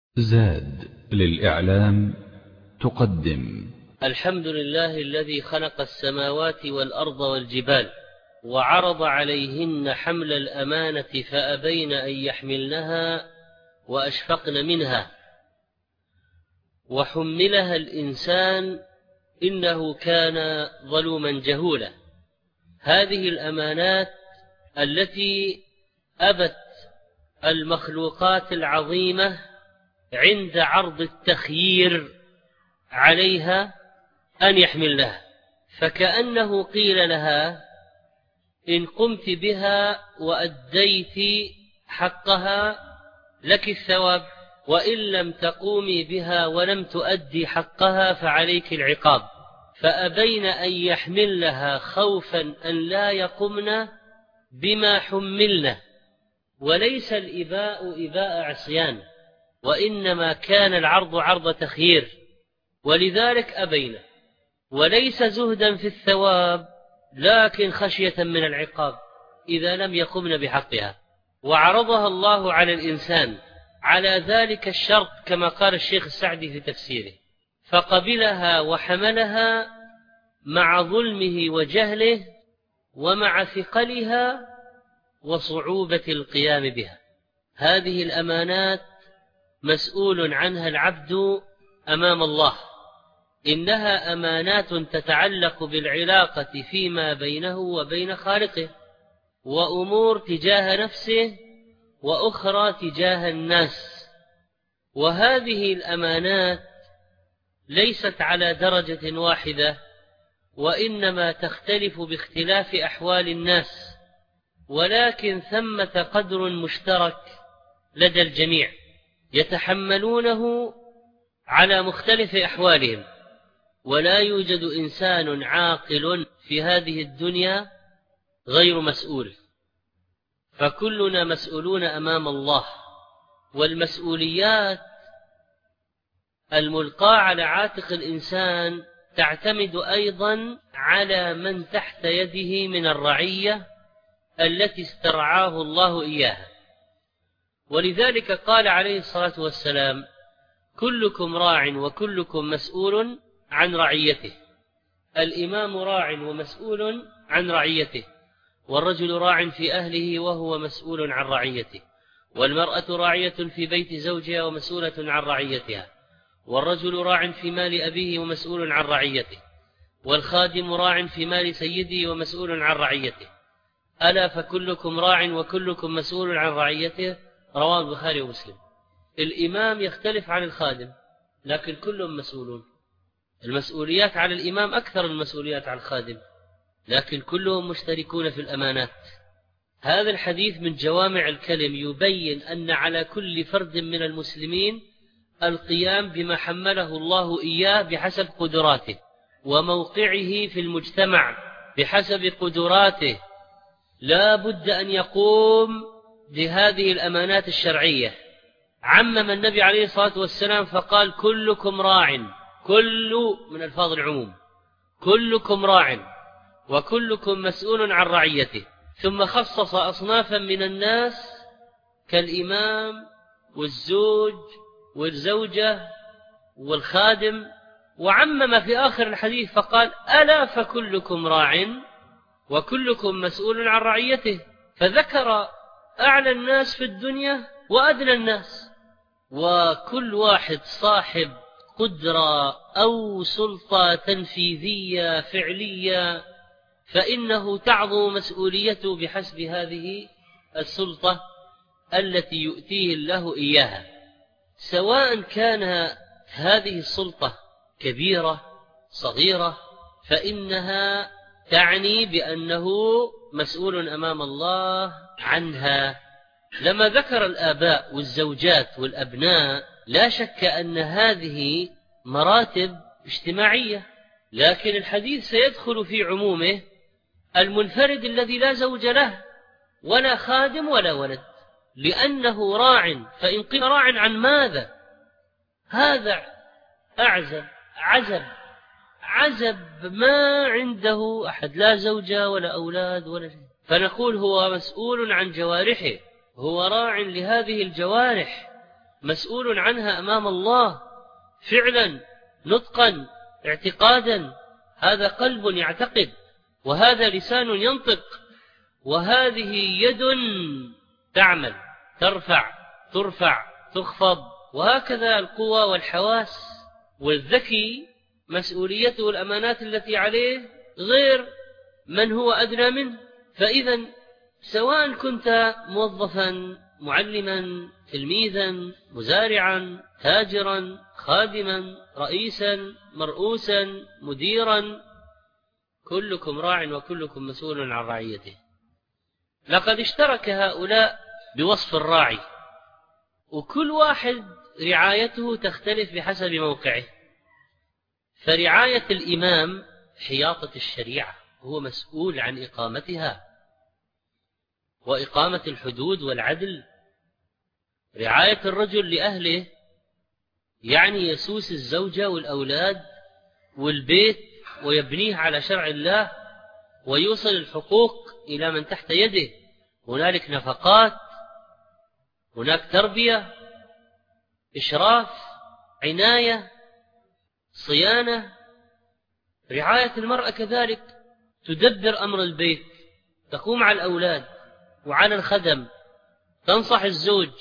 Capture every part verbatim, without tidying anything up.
زاد للإعلام تقدم الحمد لله الذي خلق السماوات والأرض والجبال وعرض عليهن حمل الأمانة فأبين أن يحملنها وأشفقن منها وحملها الإنسان إنه كان ظلوما جهولا. هذه الأمانات التي أبت المخلوقات العظيمة عند عرض التخيير عليها أن يحملنها، فكأنه قيل لها إن قمت بها وأديت حقها لك الثواب، وإن لم تقومي بها ولم تؤدي حقها فعليك العقاب. فأبين أن يحملنها خوفا أن لا يقمن بما حملن، وليس الإباء إباء عصيان، وإنما كان العرض عرض تخيير، ولذلك أبين، وليس زهدا في الثواب لكن خشية من العقاب إذا لم يقمن بحقها. وعرضها الله على الإنسان على ذلك الشرط كما قال الشيخ السعدي في تفسيره، فقبلها وحملها مع ظلمه وجهله ومع ثقلها وصعوبة القيام بها. هذه الأمانات مسؤول عنها العبد أمام الله، إنها أمانات تتعلق بالعلاقة فيما بينه وبين خالقه، وأمور تجاه نفسه وأخرى تجاه الناس. وهذه الأمانات ليست على درجة واحدة، وإنما تختلف باختلاف أحوال الناس، ولكن ثمة قدر مشترك لدى الجميع يتحملونه على مختلف أحوالهم. ولا يوجد إنسان عاقل في هذه الدنيا غير مسؤول، فكلنا مسؤولون أمام الله. والمسؤوليات الملقاة على عاتق الإنسان تعتمد أيضا على من تحت يده من الرعية التي استرعاه الله إياها. ولذلك قال عليه الصلاة والسلام: كلكم راع وكلكم مسؤول عن رعيته. الإمام راع ومسؤول عن رعيته، والرجل راع في أهله وهو مسؤول عن رعيته، والمرأة راعية في بيت زوجها ومسؤولة عن رعيتها، والرجل راع في مال أبيه ومسؤول عن رعيته، والخادم راع في مال سيده ومسؤول عن رعيته. ألا فكلكم راع وكلكم مسؤول عن رعيته، رواه البخاري ومسلم. الإمام يختلف عن الخادم، لكن كلهم مسؤولون. المسؤوليات على الإمام أكثر من المسؤوليات على الخادم، لكن كلهم مشتركون في الأمانات. هذا الحديث من جوامع الكلم يبين أن على كل فرد من المسلمين القيام بما حمله الله إياه بحسب قدراته، وموقعه في المجتمع بحسب قدراته. لا بد أن يقوم بهذه الأمانات الشرعية. عمم النبي عليه الصلاة والسلام فقال: كلكم راع، كل من الفاظ العموم، كلكم راع وكلكم مسؤول عن رعيته. ثم خصص أصنافا من الناس كالإمام والزوج والزوجة والخادم، وعمم في آخر الحديث فقال: ألا فكلكم راع وكلكم مسؤول عن رعيته. فذكر أعلى الناس في الدنيا وأدنى الناس، وكل واحد صاحب قدرة أو سلطة تنفيذية فعلية فإنه تعظم مسؤوليته بحسب هذه السلطة التي يؤتيه الله إياها، سواء كان هذه السلطة كبيرة صغيرة، فإنها تعني بأنه مسؤول أمام الله عنها. لما ذكر الآباء والزوجات والأبناء، لا شك أن هذه مراتب اجتماعية، لكن الحديث سيدخل في عمومه المنفرد الذي لا زوج له ولا خادم ولا ولد، لأنه راع. فإن قيل راع عن ماذا؟ هذا أعزب عزب عزب ما عنده أحد، لا زوجة ولا أولاد ولا شيء، فنقول هو مسؤول عن جوارحه، هو راع لهذه الجوارح مسؤول عنها أمام الله فعلا نطقا اعتقادا. هذا قلب يعتقد، وهذا لسان ينطق، وهذه يد تعمل، ترفع ترفع تخفض، وهكذا القوى والحواس. والذكي مسؤوليته الأمانات التي عليه غير من هو أدنى منه. فإذا سواء كنت موظفا، معلما، تلميذا، مزارعا، تاجرا، خادما، رئيسا، مرؤوسا، مديرا، كلكم راع وكلكم مسؤول عن رعيته. لقد اشترك هؤلاء بوصف الراعي، وكل واحد رعايته تختلف بحسب موقعه. فرعاية الإمام حياطة الشريعة، هو مسؤول عن إقامتها وإقامة الحدود والعدل. رعاية الرجل لأهله يعني يسوس الزوجة والأولاد والبيت ويبنيه على شرع الله ويوصل الحقوق إلى من تحت يده. هنالك نفقات، هناك تربية، إشراف، عناية، صيانة. رعاية المرأة كذلك، تدبر أمر البيت، تقوم على الأولاد وعلى الخدم، تنصح الزوج.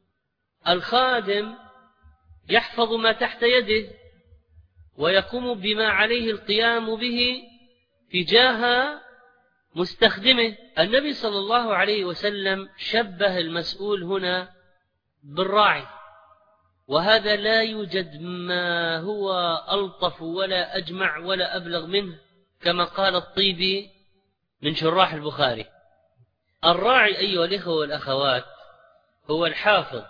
الخادم يحفظ ما تحت يده ويقوم بما عليه القيام به تجاه مستخدمه. النبي صلى الله عليه وسلم شبه المسؤول هنا بالراعي، وهذا لا يوجد ما هو ألطف ولا أجمع ولا أبلغ منه، كما قال الطيبي من شراح البخاري: الراعي أيها الإخوة والأخوات هو الحافظ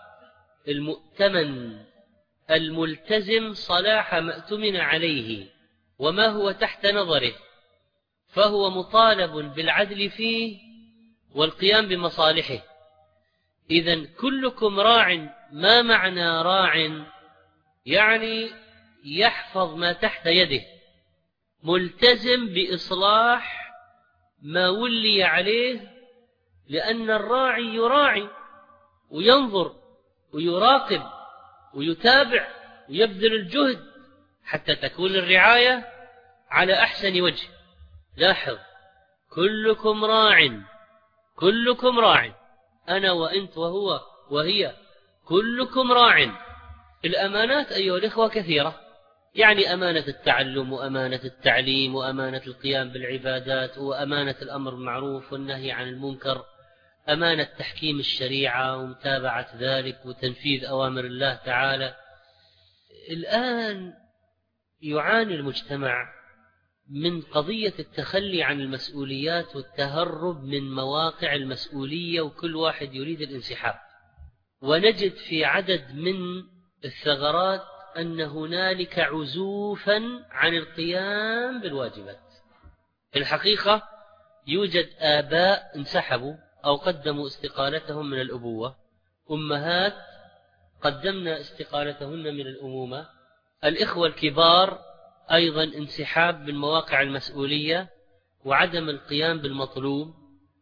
المؤتمن الملتزم صلاح ما اؤتمن عليه وما هو تحت نظره، فهو مطالب بالعدل فيه والقيام بمصالحه. إذن كلكم راع. ما معنى راع؟ يعني يحفظ ما تحت يده، ملتزم بإصلاح ما ولي عليه، لأن الراعي يراعي وينظر ويراقب ويتابع ويبذل الجهد حتى تكون الرعاية على أحسن وجه. لاحظ، كلكم راع، كلكم راع، أنا وأنت وهو وهي، كلكم راع. الأمانات أيها الإخوة كثيرة، يعني أمانة التعلم، وأمانة التعليم، وأمانة القيام بالعبادات، وأمانة الأمر بالمعروف والنهي عن المنكر، أمانة تحكيم الشريعة ومتابعة ذلك وتنفيذ أوامر الله تعالى. الآن يعاني المجتمع من قضية التخلي عن المسؤوليات والتهرب من مواقع المسؤولية، وكل واحد يريد الانسحاب. ونجد في عدد من الثغرات أن هنالك عزوفا عن القيام بالواجبات. في الحقيقة يوجد آباء انسحبوا أو قدموا استقالتهم من الأبوة، أمهات قدمنا استقالتهن من الأمومة، الإخوة الكبار أيضا انسحاب من مواقع المسؤولية وعدم القيام بالمطلوب.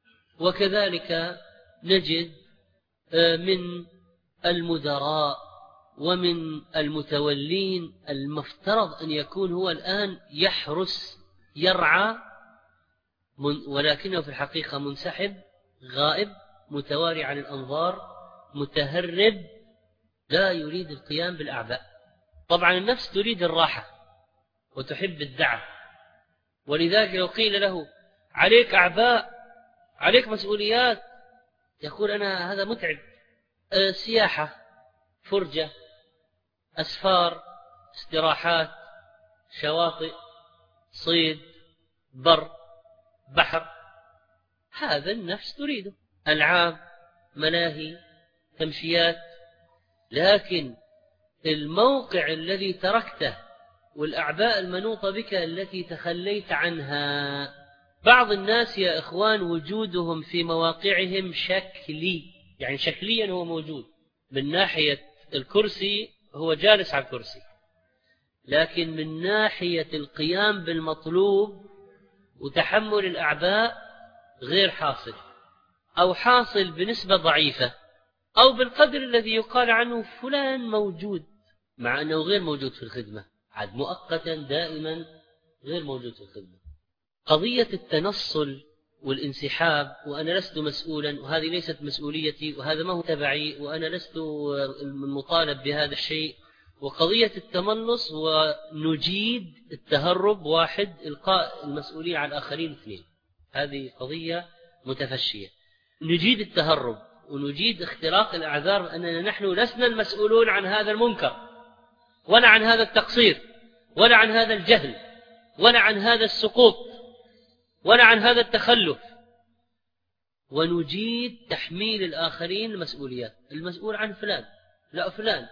وكذلك نجد من المدراء ومن المتولين المفترض أن يكون هو الآن يحرس يرعى، ولكنه في الحقيقة منسحب، غائب، متواري عن الأنظار، متهرب، لا يريد القيام بالأعباء. طبعا النفس تريد الراحة وتحب الدعم، ولذلك لو قيل له عليك أعباء، عليك مسؤوليات، يقول أنا هذا متعب. أه سياحة، فرجة، أسفار، استراحات، شواطئ، صيد، بر، بحر، هذا النفس تريده، ألعاب، ملاهي، تمشيات. لكن الموقع الذي تركته والأعباء المنوطة بك التي تخليت عنها، بعض الناس يا إخوان وجودهم في مواقعهم شكلي، يعني شكليا هو موجود من ناحية الكرسي، هو جالس على الكرسي، لكن من ناحية القيام بالمطلوب وتحمل الأعباء غير حاصل، أو حاصل بنسبة ضعيفة، أو بالقدر الذي يقال عنه فلان موجود، مع أنه غير موجود في الخدمة، عاد مؤقتا دائما غير موجود في الخدمة. قضية التنصل والانسحاب وأنا لست مسؤولا وهذه ليست مسؤوليتي وهذا ما هو تبعي وأنا لست المطالب بهذا الشيء، وقضية التملص ونجيد التهرب واحد، إلقاء المسؤولية على الآخرين اثنين، هذه قضية متفشية. نجيد التهرب ونجيد اختراق الأعذار أننا نحن لسنا المسؤولون عن هذا المنكر ولا عن هذا التقصير ولا عن هذا الجهل ولا عن هذا السقوط ولا عن هذا التخلف، ونجيد تحميل الآخرين المسؤوليات. المسؤول عن فلان، لا فلان.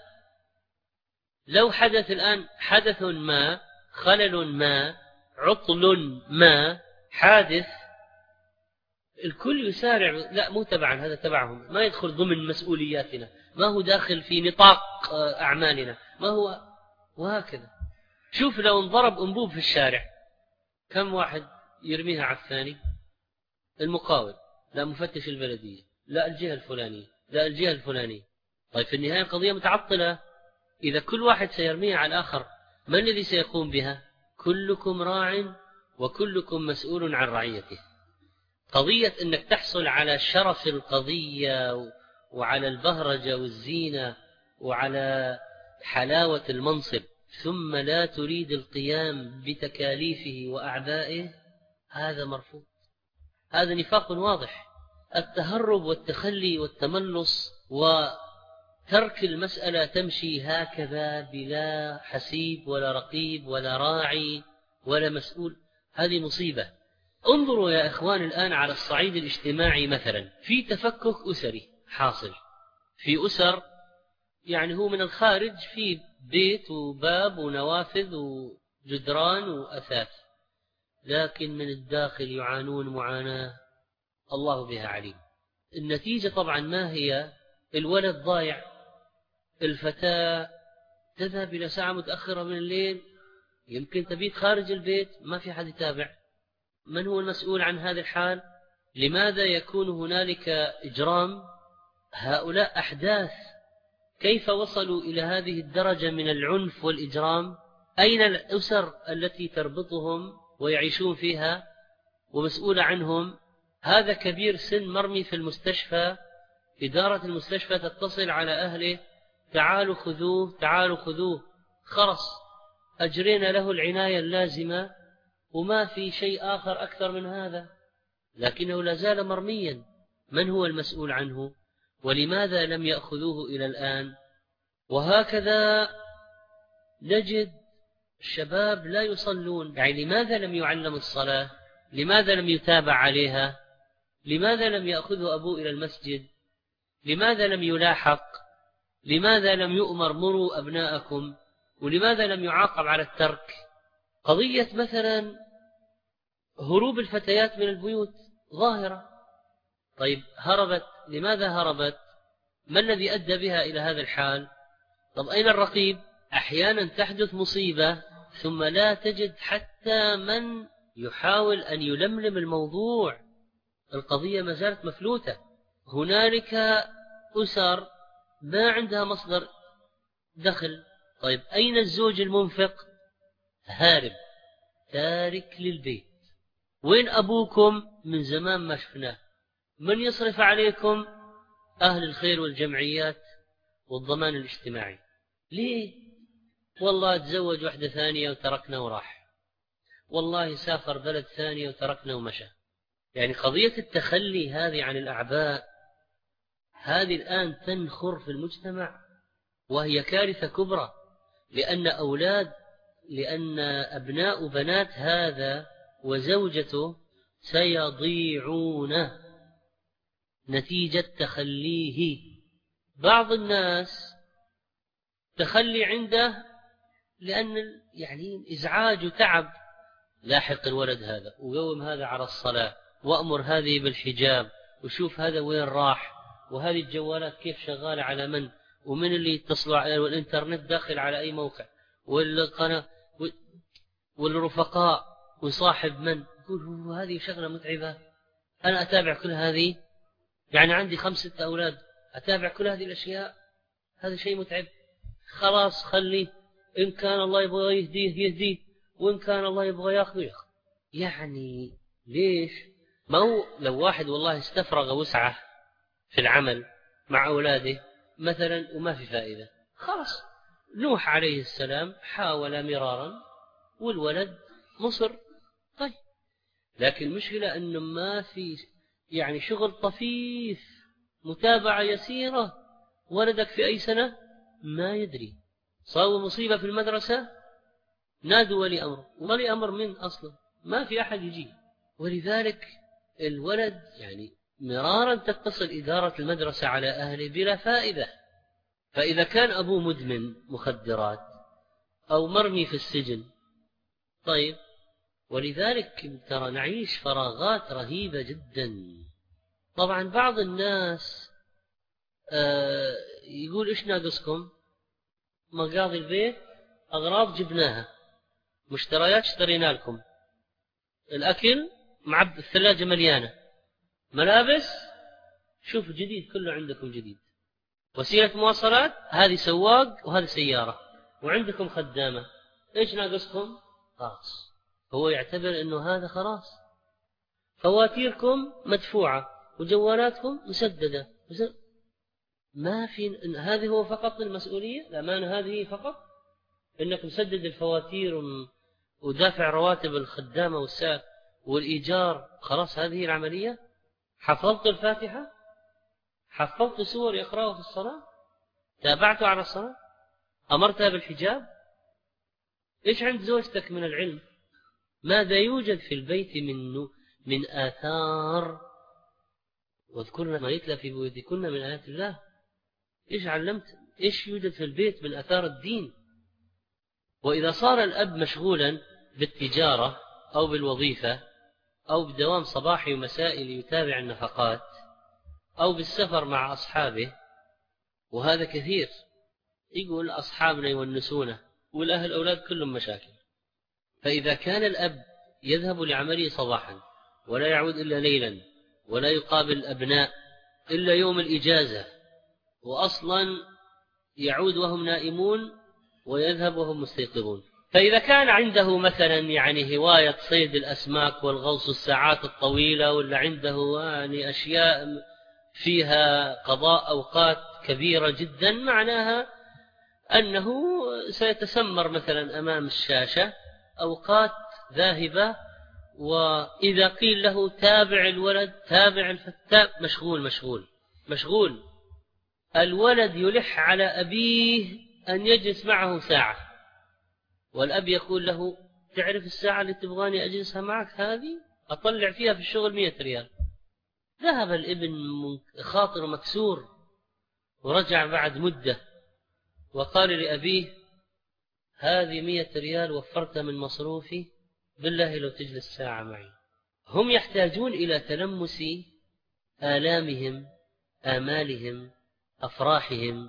لو حدث الآن حدث ما، خلل ما، عطل ما، حادث، الكل يسارع، لا مو تبعا، هذا تبعهم، ما يدخل ضمن مسؤولياتنا، ما هو داخل في نطاق أعمالنا، ما هو، وهكذا. شوف لو انضرب أنبوب في الشارع كم واحد يرميها على الثاني؟ المقاول، لا مفتش البلدية، لا الجهة الفلانية، لا الجهة الفلانية. طيب في النهاية القضية متعطلة. إذا كل واحد سيرميها على الآخر من الذي سيقوم بها؟ كلكم راع وكلكم مسؤول عن رعيته. قضية أنك تحصل على شرف القضية وعلى البهرجة والزينة وعلى حلاوة المنصب ثم لا تريد القيام بتكاليفه وأعبائه، هذا مرفوض، هذا نفاق واضح. التهرب والتخلي والتملص وترك المسألة تمشي هكذا بلا حسيب ولا رقيب ولا راعي ولا مسؤول، هذه مصيبة. انظروا يا إخوان الآن على الصعيد الاجتماعي مثلا، في تفكك أسري حاصل في أسر، يعني هو من الخارج في بيت وباب ونوافذ وجدران وأثاث، لكن من الداخل يعانون معاناة الله بها عليم. النتيجة طبعا ما هي؟ الولد ضايع، الفتاة تذهب إلى ساعة متأخرة من الليل، يمكن تبيت خارج البيت، ما في حد يتابع. من هو المسؤول عن هذا الحال؟ لماذا يكون هنالك إجرام؟ هؤلاء أحداث، كيف وصلوا إلى هذه الدرجة من العنف والإجرام؟ أين الأسر التي تربطهم ويعيشون فيها ومسؤولة عنهم؟ هذا كبير سن مرمي في المستشفى، إدارة المستشفى تتصل على أهله، تعالوا خذوه تعالوا خذوه، خرص أجرينا له العناية اللازمة وما في شيء آخر أكثر من هذا، لكنه لا زال مرميا. من هو المسؤول عنه؟ ولماذا لم يأخذوه إلى الآن؟ وهكذا نجد الشباب لا يصلون، يعني لماذا لم يعلم الصلاة؟ لماذا لم يتابع عليها؟ لماذا لم يأخذه أبوه إلى المسجد؟ لماذا لم يلاحق؟ لماذا لم يؤمر مروا أبناءكم؟ ولماذا لم يعاقب على الترك؟ قضية مثلا هروب الفتيات من البيوت ظاهرة، طيب هربت، لماذا هربت؟ ما الذي أدى بها إلى هذا الحال؟ طب أين الرقيب؟ أحيانا تحدث مصيبة ثم لا تجد حتى من يحاول أن يلملم الموضوع، القضية ما زالت مفلوتة. هنالك أسر ما عندها مصدر دخل، طيب أين الزوج المنفق؟ هارب تارك للبيت. وين أبوكم؟ من زمان ما شفناه. من يصرف عليكم؟ أهل الخير والجمعيات والضمان الاجتماعي. ليه؟ والله تزوج واحدة ثانية وتركنا وراح، والله سافر بلد ثانية وتركنا ومشى. يعني قضية التخلي هذه عن الأعباء هذه الآن تنخر في المجتمع، وهي كارثة كبرى، لأن أولاد لأن أبناء بنات هذا وزوجته سيضيعون نتيجة تخليه. بعض الناس تخلي عنده لأن يعني إزعاج وتعب، لاحق الولد هذا وقوم هذا على الصلاة وأمر هذه بالحجاب وشوف هذا وين راح، وهذه الجوالات كيف شغالة على من، ومن اللي يتصلوا على والإنترنت داخل على أي موقع، والقناة والرفقاء وصاحب من. يقول هذه شغلة متعبة، أنا أتابع كل هذه، يعني عندي خمسة أولاد أتابع كل هذه الأشياء؟ هذا شيء متعب. خلاص خليه، إن كان الله يبغى يهديه يهديه، وإن كان الله يبغى يأخذه يأخذ. يعني ليش؟ ما هو لو واحد والله استفرغ وسعه في العمل مع أولاده مثلا وما في فائدة، خلاص. نوح عليه السلام حاول مرارا والولد مصر، طيب. لكن المشكلة أنه ما في يعني شغل طفيف، متابعة يسيرة. ولدك في أي سنة ما يدري، صار مصيبة في المدرسة نادوا ولي أمر، ولي أمر من أصلا ما في أحد يجي. ولذلك الولد يعني مرارا تتصل إدارة المدرسة على أهله بلا فائدة. فإذا كان أبوه مدمن مخدرات أو مرمي في السجن، طيب. ولذلك ترى نعيش فراغات رهيبة جدا. طبعا بعض الناس آه يقول إيش ناقصكم؟ مقاضي البيت أغراض جبناها، مشتريات اشترينا لكم، الأكل مع الثلاجة مليانة، ملابس شوف جديد كله عندكم جديد، وسيلة مواصلات هذه سواق وهذه سيارة، وعندكم خدامة، إيش ناقصكم؟ خلاص. هو يعتبر أنه هذا خلاص. فواتيركم مدفوعة وجوالاتكم مسددة. ما في هذه هو فقط المسؤولية؟ الأمانة هذه فقط إنك مسدد الفواتير ودافع رواتب الخدامة والسائق والإيجار، خلاص هذه العملية؟ حفظت الفاتحة؟ حفظت سور يقرأها في الصلاة؟ تابعت على الصلاة؟ أمرتها بالحجاب؟ إيش عند زوجتك من العلم؟ ماذا يوجد في البيت من من آثار؟ واذكرن ما يتلى في بيوتكن من آيات الله. إيش علمت؟ إيش يوجد في البيت من آثار الدين؟ وإذا صار الأب مشغولا بالتجارة أو بالوظيفة أو بدوام صباحي ومسائي ليتابع النفقات أو بالسفر مع أصحابه، وهذا كثير، يقول أصحابنا يونسونه والأهل أولاد كلهم مشاكل. فإذا كان الأب يذهب لعمله صباحا ولا يعود إلا ليلا ولا يقابل الأبناء إلا يوم الإجازة، وأصلا يعود وهم نائمون ويذهب وهم مستيقظون، فإذا كان عنده مثلا يعني هواية صيد الأسماك والغوص الساعات الطويلة، ولا عنده يعني أشياء فيها قضاء أوقات كبيرة جدا، معناها أنه سيتسمر مثلا أمام الشاشة أوقات ذاهبة. وإذا قيل له تابع الولد تابع الفتاة، مشغول مشغول مشغول. الولد يلح على أبيه أن يجلس معه ساعة، والأب يقول له تعرف الساعة اللي تبغاني أجلسها معك هذه أطلع فيها في الشغل مئة ريال. ذهب الابن خاطر مكسور ورجع بعد مدة وقال لأبيه هذه مئة ريال وفرتها من مصروفي، بالله لو تجلس ساعة معي. هم يحتاجون إلى تلمس آلامهم، آمالهم، أفراحهم،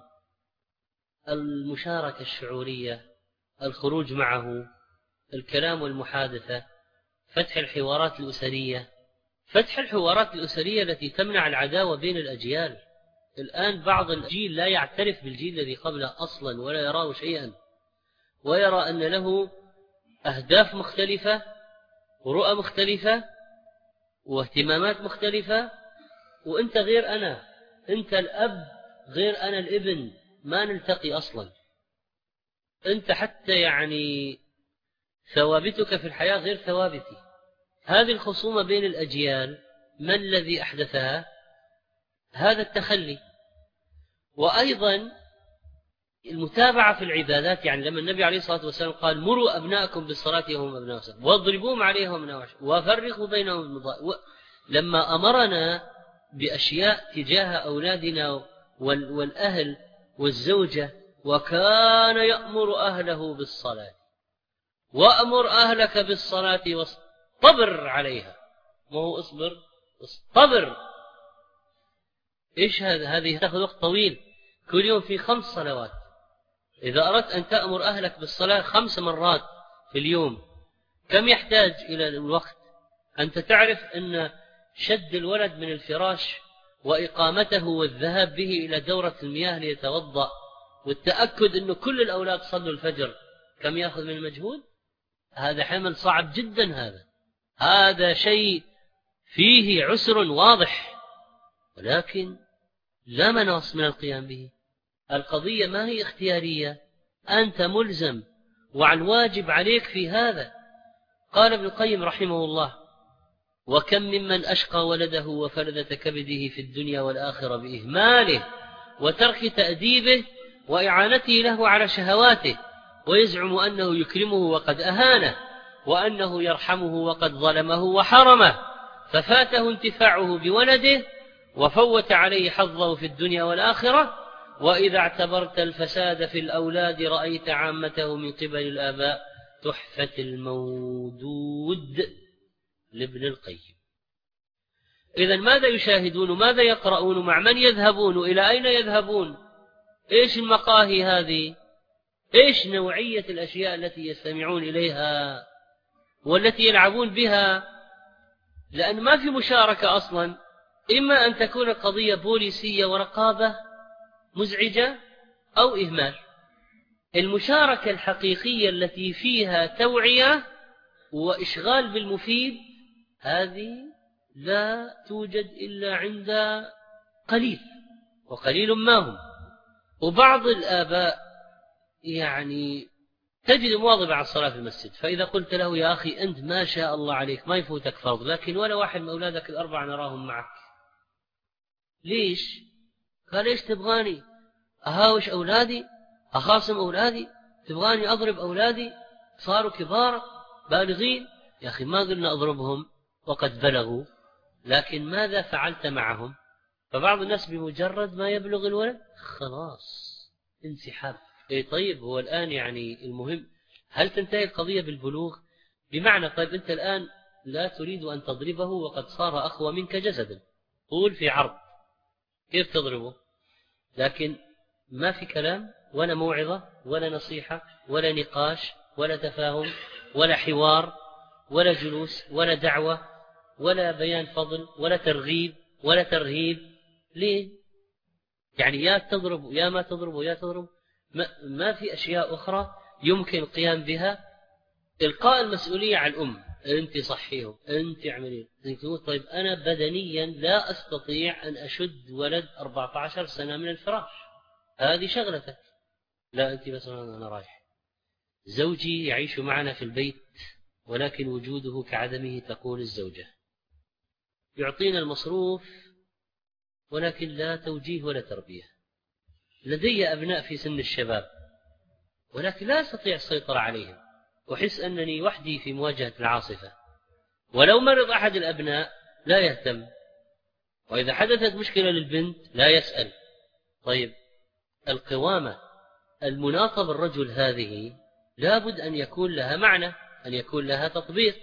المشاركة الشعورية، الخروج معه، الكلام والمحادثة، فتح الحوارات الأسرية، فتح الحوارات الأسرية التي تمنع العداوة بين الأجيال. الآن بعض الجيل لا يعترف بالجيل الذي قبله أصلا ولا يراه شيئا، ويرى أن له أهداف مختلفة ورؤى مختلفة واهتمامات مختلفة، وأنت غير أنا، أنت الأب غير أنا الابن، ما نلتقي أصلا. أنت حتى يعني ثوابتك في الحياة غير ثوابتي. هذه الخصومة بين الأجيال ما الذي أحدثها؟ هذا التخلي. وأيضا المتابعة في العبادات، يعني لما النبي عليه الصلاة والسلام قال مروا أبناءكم بالصلاة وهم أبناء الصلاة واضربوهم عليها وهم أبناء الصلاة وفرقوا بينهم المضاء، لما أمرنا بأشياء تجاه أولادنا والأهل والزوجة، وكان يأمر أهله بالصلاة، وأمر أهلك بالصلاة واصطبر عليها، ما هو اصبر اصطبر. إيش هذا؟ هذه تأخذ وقت طويل، كل يوم في خمس صلوات. إذا أردت أن تأمر أهلك بالصلاة خمس مرات في اليوم، كم يحتاج إلى الوقت؟ أنت تعرف أن شد الولد من الفراش وإقامته والذهاب به إلى دورة المياه ليتوضأ والتأكد أنه كل الأولاد صلوا الفجر، كم يأخذ من المجهود؟ هذا حمل صعب جدا. هذا هذا شيء فيه عسر واضح، ولكن لا مناص من القيام به. القضية ما هي اختيارية، أنت ملزم وعن واجب عليك في هذا. قال ابن القيم رحمه الله: وكم ممن أشقى ولده وفلذة كبده في الدنيا والآخرة بإهماله وترك تأديبه وإعانته له على شهواته، ويزعم أنه يكرمه وقد أهانه، وأنه يرحمه وقد ظلمه وحرمه، ففاته انتفاعه بولده وفوت عليه حظه في الدنيا والآخرة. وإذا اعتبرت الفساد في الأولاد رأيت عامته من قبل الآباء. تحفة المودود لابن القيم. إذن ماذا يشاهدون؟ ماذا يقرؤون؟ مع من يذهبون؟ إلى أين يذهبون؟ إيش المقاهي هذه؟ إيش نوعية الأشياء التي يستمعون إليها والتي يلعبون بها؟ لأن ما في مشاركة أصلا. إما أن تكون قضية بوليسية ورقابة مزعجة أو إهمال. المشاركة الحقيقية التي فيها توعية وإشغال بالمفيد هذه لا توجد إلا عند قليل، وقليل ما هم. وبعض الآباء يعني تجد مواظب على الصلاة في المسجد، فإذا قلت له: يا أخي أنت ما شاء الله عليك ما يفوتك فرض، لكن ولا واحد من أولادك الأربعة نراهم معك، ليش؟ قال: ليش تبغاني أهاوش أولادي، أخاصم أولادي، تبغاني أضرب أولادي، صاروا كبار بالغين. يا أخي ما قلنا أضربهم وقد بلغوا، لكن ماذا فعلت معهم؟ فبعض الناس بمجرد ما يبلغ الولد خلاص انسحاب. إيه طيب، هو الآن يعني المهم هل تنتهي القضية بالبلوغ؟ بمعنى طيب أنت الآن لا تريد أن تضربه وقد صار أخوة منك جسدا، طول في عرض، كيف تضربه؟ لكن ما في كلام ولا موعظة ولا نصيحة ولا نقاش ولا تفاهم ولا حوار ولا جلوس ولا دعوة ولا بيان فضل ولا ترغيب ولا ترهيب. ليه؟ يعني يا تضرب يا ما تضرب يا تضرب. ما, ما في أشياء أخرى يمكن القيام بها. إلقاء المسؤولية على الأم، أنت صحيهم، أنت اعملين. طيب أنا بدنيا لا أستطيع أن أشد ولد أربعة عشر سنة من الفراش، هذه شغلتك. لا أنت بس أنا رايح. زوجي يعيش معنا في البيت ولكن وجوده كعدمه تقول الزوجة. يعطينا المصروف ولكن لا توجيه ولا تربية. لدي أبناء في سن الشباب ولكن لا أستطيع السيطرة عليهم، أحس أنني وحدي في مواجهة العاصفة. ولو مرض أحد الأبناء لا يهتم، وإذا حدثت مشكلة للبنت لا يسأل. طيب القوامة المناطة بالرجل هذه لابد أن يكون لها معنى، أن يكون لها تطبيق.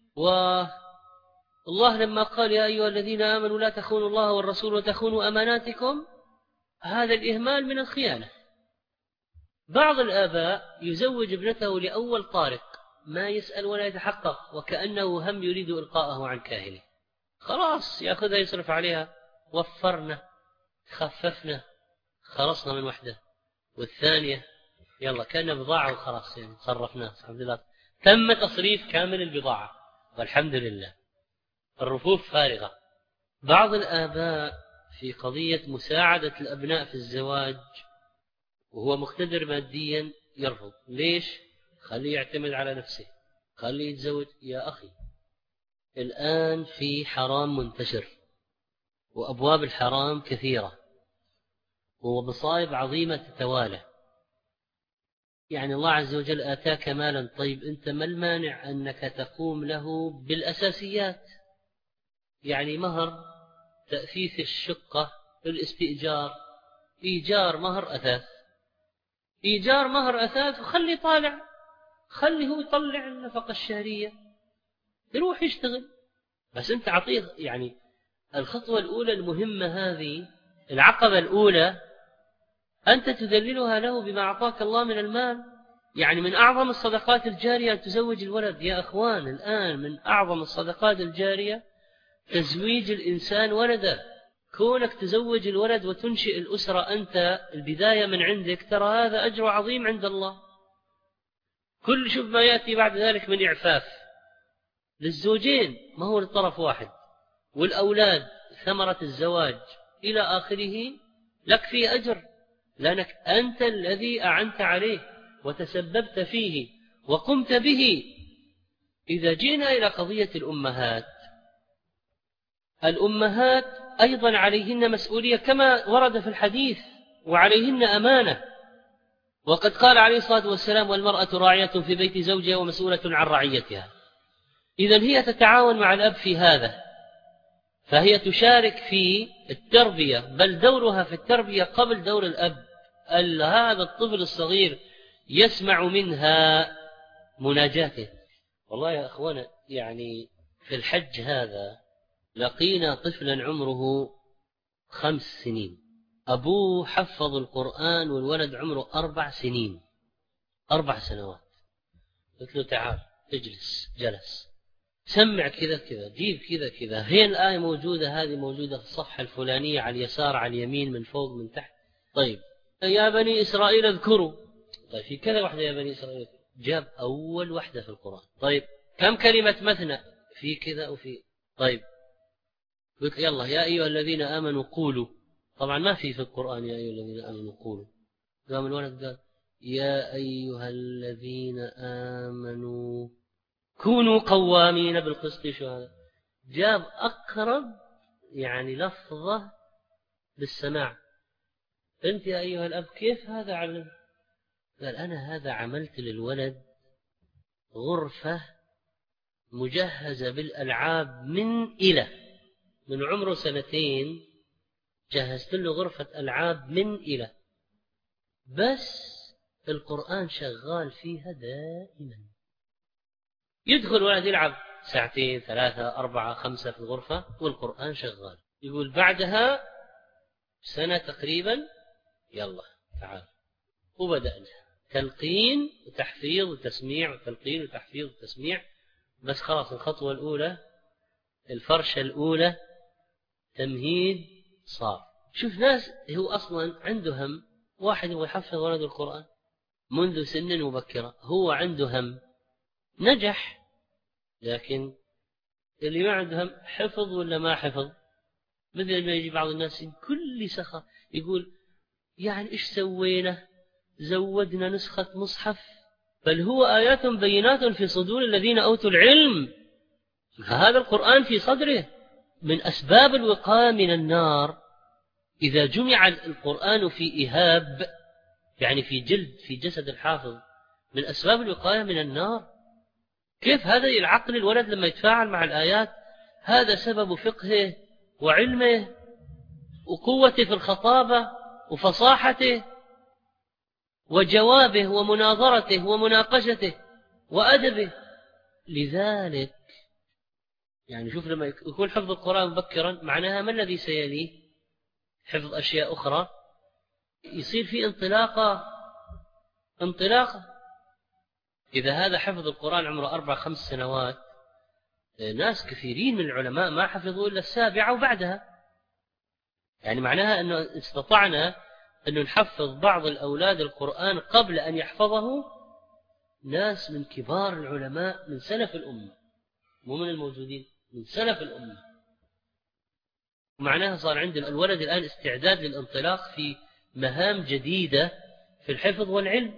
والله لما قال: يا أيها الذين آمنوا لا تخونوا الله والرسول وتخونوا أماناتكم، هذا الإهمال من الخيانة. بعض الآباء يزوج ابنته لأول طارق، ما يسأل ولا يتحقق، وكأنه هم يريد إلقاءه عن كاهله. خلاص يأخذها يصرف عليها، وفرنا خففنا خلصنا من وحدة، والثانية يلا كان بضاعة وخلاص، يعني صرفناه الحمد لله، تم تصريف كامل البضاعة والحمد لله، الرفوف فارغة. بعض الآباء في قضية مساعدة الأبناء في الزواج وهو مقتدر ماديا يرفض. ليش؟ خليه يعتمد على نفسه، خليه يتزوج. يا أخي الآن في حرام منتشر وأبواب الحرام كثيرة ومصائب عظيمة تتوالى. يعني الله عز وجل آتاك مالا، طيب أنت ما المانع أنك تقوم له بالأساسيات؟ يعني مهر، تأثيث الشقة، الاستئجار، إيجار مهر أثاث، إيجار مهر أثاث، وخلي طالع، خلي هو يطلع النفقة الشهرية يروح يشتغل. بس أنت عطيه يعني الخطوة الأولى المهمة هذه، العقبة الأولى أنت تذللها له بما أعطاك الله من المال. يعني من أعظم الصدقات الجارية أن تزوج الولد يا أخوان. الآن من أعظم الصدقات الجارية تزويج الإنسان ولده. كونك تزوج الولد وتنشئ الأسرة أنت البداية من عندك، ترى هذا أجر عظيم عند الله. كل شوف ما يأتي بعد ذلك من إعفاف للزوجين ما هو لطرف واحد، والأولاد ثمرة الزواج إلى آخره، لك فيه أجر لأنك أنت الذي أعنت عليه وتسببت فيه وقمت به. إذا جينا إلى قضية الأمهات، الأمهات أيضا عليهن مسؤولية كما ورد في الحديث، وعليهن أمانة. وقد قال عليه الصلاة والسلام: والمرأة راعية في بيت زوجها ومسؤولة عن رعيتها. إذن هي تتعاون مع الأب في هذا، فهي تشارك في التربية، بل دورها في التربية قبل دور الأب. هذا الطفل الصغير يسمع منها مناجاته. والله يا أخوانا، يعني في الحج هذا لقينا طفلا عمره خمس سنين، أبوه حفظ القرآن والولد عمره أربع سنين، أربع سنوات. قلت له: تعال اجلس. جلس. سمع كذا كذا، جيب كذا كذا، هي الآية موجودة، هذه موجودة في الصفحة الفلانية، على اليسار، على اليمين، من فوق، من تحت. طيب يا بني إسرائيل اذكروا. طيب في كذا واحدة يا بني إسرائيل، جاب أول واحدة في القرآن. طيب كم كلمة مثنى؟ في كذا وفي. طيب قلت يلا يا أيها الذين آمنوا قولوا. طبعا ما في في القرآن يا أيها الذين آمنوا قولوا. قام الولد قال: يا أيها الذين آمنوا كونوا قوامين بالقسط شهداء. جاب أقرب يعني لفظة بالسماع. أنت يا أيها الأب كيف هذا علم؟ قال: أنا هذا عملت للولد غرفة مجهزة بالألعاب من إلى، من عمره سنتين جهزت له غرفة ألعاب من إلى، بس القرآن شغال فيها دائما. يدخل ولد يلعب ساعتين ثلاثة أربعة خمسة في الغرفة والقرآن شغال. يقول بعدها سنة تقريبا يلا تعال، وبدأنا تلقين وتحفيظ وتسميع وتلقين وتحفيظ وتسميع. بس خلاص الخطوة الأولى، الفرشة الأولى، تمهيد صار. شوف ناس هو أصلا عنده هم، واحد هو يحفظ ولد القرآن منذ سن مبكرة، هو عنده هم نجح. لكن اللي ما عنده هم حفظ ولا ما حفظ، مثل ما يجي بعض الناس كل سخة يقول: يعني إيش سوينا؟ زودنا نسخة مصحف، بل هو آيات بينات في صدور الذين أوتوا العلم. هذا القرآن في صدره. من أسباب الوقاية من النار إذا جمع القرآن في إهاب، يعني في جلد، في جسد الحافظ، من أسباب الوقاية من النار. كيف هذا العقل الولد لما يتفاعل مع الآيات؟ هذا سبب فقهه وعلمه وقوته في الخطابة وفصاحته وجوابه ومناظرته ومناقشته وأدبه. لذلك يعني شوف لما يكون حفظ القرآن مبكرا معناها ما الذي سيليه؟ حفظ أشياء أخرى، يصير في انطلاقة انطلاقة. إذا هذا حفظ القرآن عمره أربع خمس سنوات، ناس كثيرين من العلماء ما حفظوا إلا السابعة وبعدها. يعني معناها أنه استطعنا أن نحفظ بعض الأولاد القرآن قبل أن يحفظه ناس من كبار العلماء من سلف الأمة، مو من الموجودين، من سلف الأمة. معناها صار عند الولد الآن استعداد للانطلاق في مهام جديدة في الحفظ والعلم.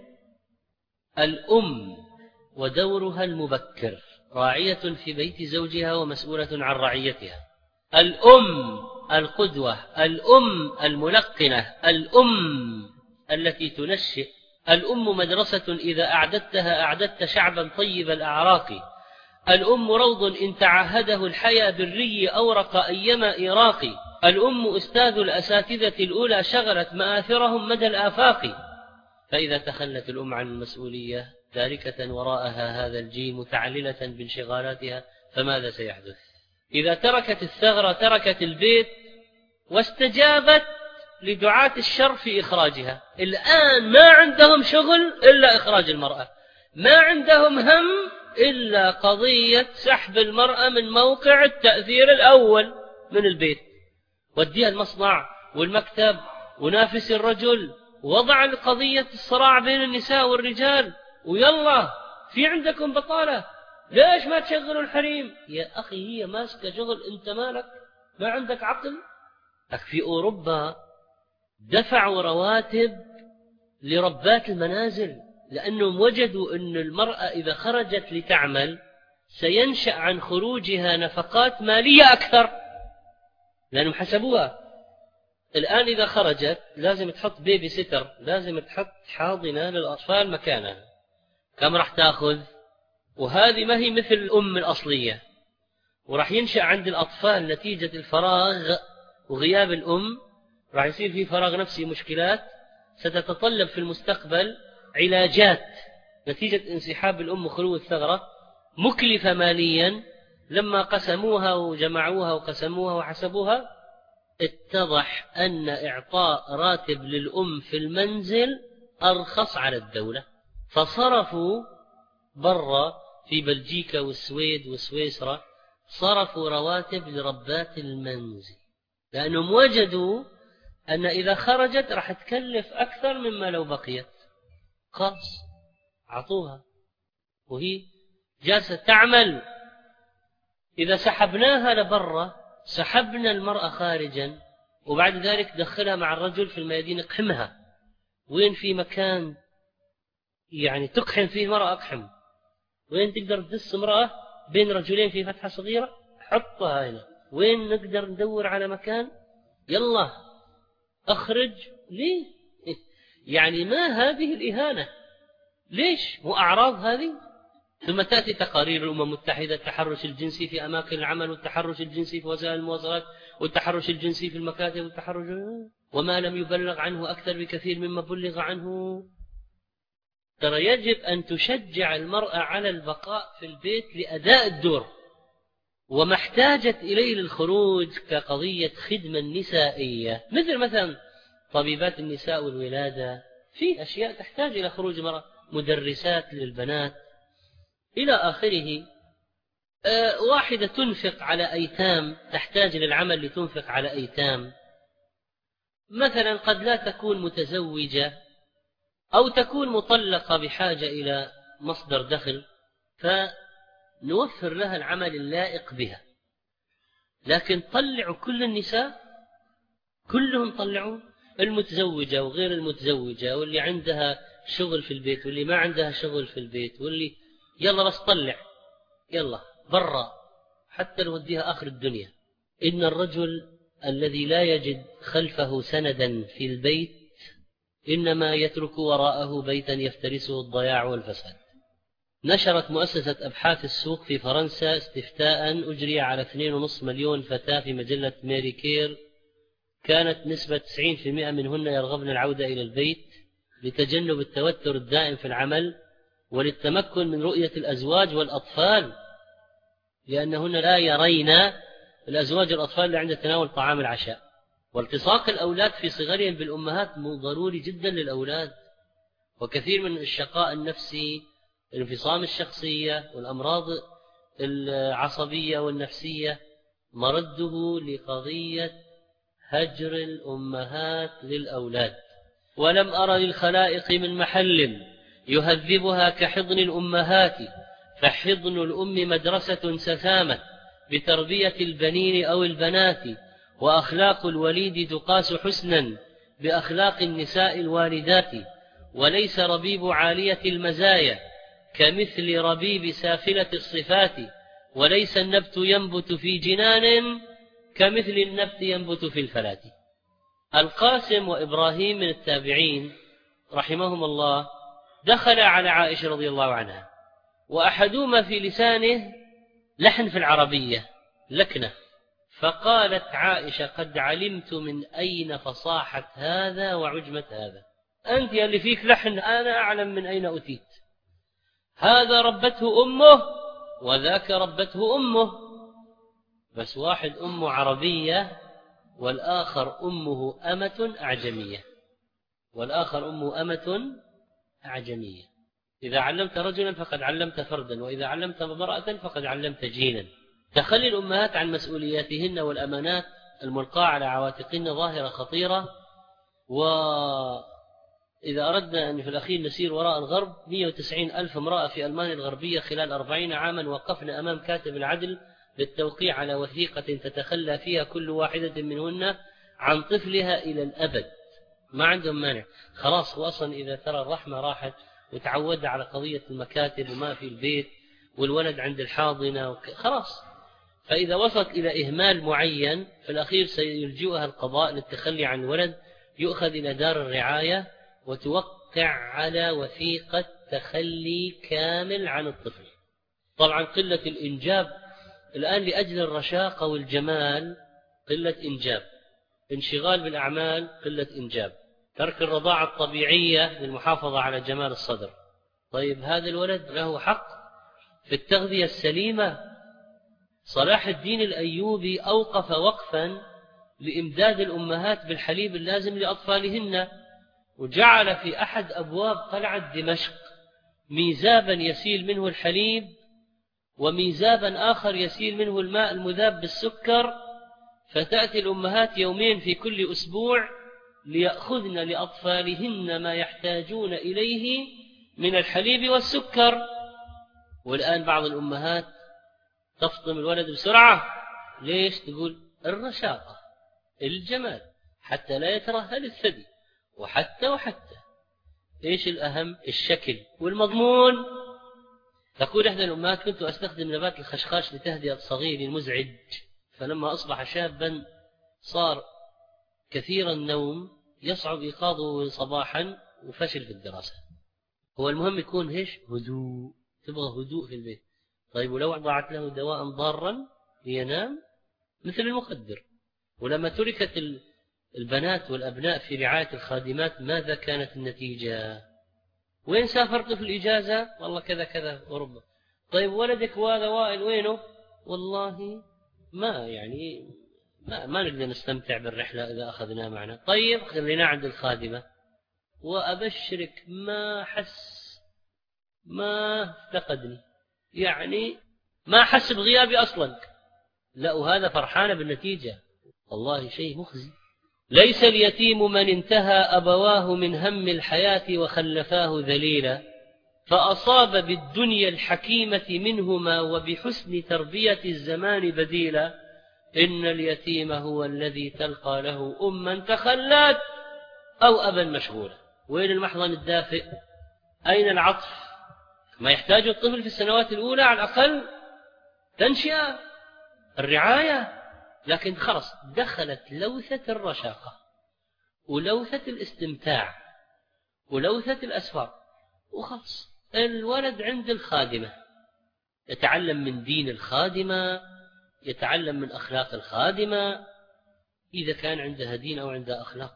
الأم ودورها المبكر راعية في بيت زوجها ومسؤولة عن رعيتها. الأم القدوة، الأم الملقنة، الأم التي تنشئ. الأم مدرسة إذا أعددتها أعددت شعبا طيب الأعراق. الأم روض إن تعهده الحيا بالري أورق أيما إراق. الأم أستاذ الأساتذة الأولى شغلت مآثرهم مدى الآفاق. فإذا تخلت الأم عن المسؤولية تاركة وراءها هذا الجيل متعللة بانشغالاتها، فماذا سيحدث؟ إذا تركت الثغرة تركت البيت واستجابت لدعاة الشر في إخراجها. الآن ما عندهم شغل إلا إخراج المرأة، ما عندهم هم إلا قضية سحب المرأة من موقع التأثير الأول من البيت. وديها المصنع والمكتب ونافس الرجل، وضع قضية الصراع بين النساء والرجال، ويلا في عندكم بطالة، ليش ما تشغلوا الحريم؟ يا أخي هي ماسكة شغل، أنت مالك؟ ما عندك عقل؟ في أوروبا دفعوا رواتب لربات المنازل لأنهم وجدوا أن المرأة إذا خرجت لتعمل سينشأ عن خروجها نفقات مالية أكثر، لأنهم حسبوها. الآن إذا خرجت لازم تحط بيبي سيتر، لازم تحط حاضنة للأطفال مكانها، كم راح تأخذ؟ وهذه ما هي مثل الأم الأصلية، وراح ينشأ عند الأطفال نتيجة الفراغ وغياب الأم، راح يصير في فراغ نفسي، مشكلات ستتطلب في المستقبل علاجات نتيجة انسحاب الأم وخلو الثغرة، مكلفة ماليا. لما قسموها وجمعوها وقسموها وحسبوها اتضح أن إعطاء راتب للأم في المنزل أرخص على الدولة، فصرفوا برا في بلجيكا والسويد وسويسرا صرفوا رواتب لربات المنزل، لأنهم وجدوا أن إذا خرجت راح تكلف أكثر مما لو بقيت، خلاص عطوها وهي جالسة تعمل. إذا سحبناها لبرا سحبنا المرأة خارجا، وبعد ذلك دخلها مع الرجل في الميادين، اقحمها، وين في مكان يعني تقحم فيه المرأة اقحم، وين تقدر تدس امرأة بين رجلين في فتحة صغيرة حطها هنا، وين نقدر ندور على مكان يلا اخرج. ليه؟ يعني ما هذه الإهانة؟ ليش؟ وأعراض هذه. ثم تأتي تقارير الأمم المتحدة، التحرش الجنسي في أماكن العمل، والتحرش الجنسي في وسائل المواصلات، والتحرش الجنسي في المكاتب، والتحرش وما لم يبلغ عنه أكثر بكثير مما بلغ عنه. ترى يجب أن تشجع المرأة على البقاء في البيت لأداء الدور، وما احتاجت إليه للخروج كقضية خدمة نسائية، مثل مثلا طبيبات النساء والولادة، في أشياء تحتاج إلى خروج المرأة، مدرسات للبنات إلى آخره. أه واحدة تنفق على أيتام تحتاج للعمل لتنفق على أيتام، مثلا قد لا تكون متزوجة أو تكون مطلقة بحاجة إلى مصدر دخل، فنوفر لها العمل اللائق بها. لكن طلعوا كل النساء كلهم طلعوا، المتزوجة وغير المتزوجة، واللي عندها شغل في البيت واللي ما عندها شغل في البيت، واللي يلا بس طلع يلا برا حتى نوديها آخر الدنيا. إن الرجل الذي لا يجد خلفه سندا في البيت إنما يترك وراءه بيتا يفترسه الضياع والفساد. نشرت مؤسسة أبحاث السوق في فرنسا استفتاء أجري على اثنين فاصلة خمسة مليون فتاة في مجلة ميري كير، كانت نسبة تسعين بالمئة منهن يرغبن العودة إلى البيت لتجنب التوتر الدائم في العمل وللتمكن من رؤية الأزواج والأطفال، لأنهن لا يرين الأزواج والأطفال اللي عند تناول طعام العشاء. والتصاق الأولاد في صغرهم بالأمهات ضروري جدا للأولاد، وكثير من الشقاء النفسي، الانفصام الشخصية والأمراض العصبية والنفسية مرده لقضية هجر الأمهات للأولاد. ولم أر للخلائق من محل يهذبها كحضن الأمهات، فحضن الأم مدرسة سثامة بتربية البنين أو البنات، وأخلاق الوليد تقاس حسنا بأخلاق النساء الوالدات، وليس ربيب عالية المزايا كمثل ربيب سافلة الصفات، وليس النبت ينبت في جنان كمثل النبت ينبت في الفلاة. القاسم وإبراهيم من التابعين رحمهم الله دخل على عائشة رضي الله عنها، وأحدهما في لسانه لحن في العربية لكنة، فقالت عائشة: قد علمت من أين فصاحة هذا وعجمة هذا. أنت اللي فيك لحن، أنا أعلم من أين أتيت. هذا ربته أمه وذاك ربته أمه، بس واحد أمه عربية والآخر أمه أمة أعجمية، والآخر أمه أمة أعجمية. إذا علمت رجلا فقد علمت فردا، وإذا علمت امرأة فقد علمت جيلا. تخلي الأمهات عن مسؤولياتهن والأمانات الملقاة على عواتقنا ظاهرة خطيرة. وإذا أردنا أن في الأخير نسير وراء الغرب، مئة وتسعين ألف امرأة في ألمانيا الغربية خلال أربعين عاما وقفنا أمام كاتب العدل للتوقيع على وثيقة تتخلى فيها كل واحدة منهن عن طفلها إلى الأبد. ما عندهم مانع، خلاص. هو أصلا إذا ترى الرحمة راحت وتعود على قضية المكاتب وما في البيت والولد عند الحاضنة خلاص. فإذا وصلت إلى إهمال معين في الأخير سيلجئها القضاء للتخلي عن الولد، يؤخذ إلى دار الرعاية وتوقع على وثيقة تخلي كامل عن الطفل. طبعا قلة الإنجاب الآن لأجل الرشاقة والجمال، قلة إنجاب، انشغال بالأعمال، قلة إنجاب، ترك الرضاعة الطبيعية للمحافظة على جمال الصدر. طيب هذا الولد له حق في التغذية السليمة. صلاح الدين الأيوبي أوقف وقفا لإمداد الأمهات بالحليب اللازم لأطفالهن، وجعل في أحد أبواب قلعة دمشق ميزابا يسيل منه الحليب وميزابا آخر يسيل منه الماء المذاب بالسكر، فتأتي الأمهات يومين في كل أسبوع ليأخذن لأطفالهن ما يحتاجون إليه من الحليب والسكر. والآن بعض الأمهات تفطم الولد بسرعة. ليش؟ تقول الرشاقة، الجمال، حتى لا يترهل الثدي، وحتى وحتى إيش الأهم؟ الشكل والمضمون. تقول إحدى الأمهات كنت أستخدم نبات الخشخاش لتهدئة صغيري المزعج، فلما أصبح شابا صار كثير النوم، يصعب إيقاظه صباحا، وفشل في الدراسة. هو المهم يكون إيش؟ هدوء. تبغى هدوء في البيت. طيب ولو وضعت له دواء ضارا لينام مثل المخدر؟ ولما تركت البنات والأبناء في رعاية الخادمات ماذا كانت النتيجة؟ وين سافرت في الإجازة؟ والله كذا كذا أوروبا. طيب ولدك وهذا وائل وينه؟ والله ما يعني ما, ما نقدر نستمتع بالرحلة إذا أخذناه معنا. طيب خلينا عند الخادمة، وأبشرك ما حس، ما افتقدني، يعني ما حس بغيابي أصلا. لا، وهذا فرحانة بالنتيجة. والله شيء مخزي. ليس اليتيم من انتهى أبواه من هم الحياة وخلفاه ذليلا، فأصاب بالدنيا الحكيمة منهما وبحسن تربية الزمان بديلا. إن اليتيم هو الذي تلقى له أما تخلت أو أبا مشغولا. وين المحضن الدافئ؟ أين العطف؟ ما يحتاج الطفل في السنوات الأولى على الأقل تنشئة، الرعاية. لكن خلص دخلت لوثة الرشاقة ولوثة الاستمتاع ولوثة الأسفار، وخلص الولد عند الخادمة يتعلم من دين الخادمة، يتعلم من أخلاق الخادمة إذا كان عندها دين أو عندها أخلاق.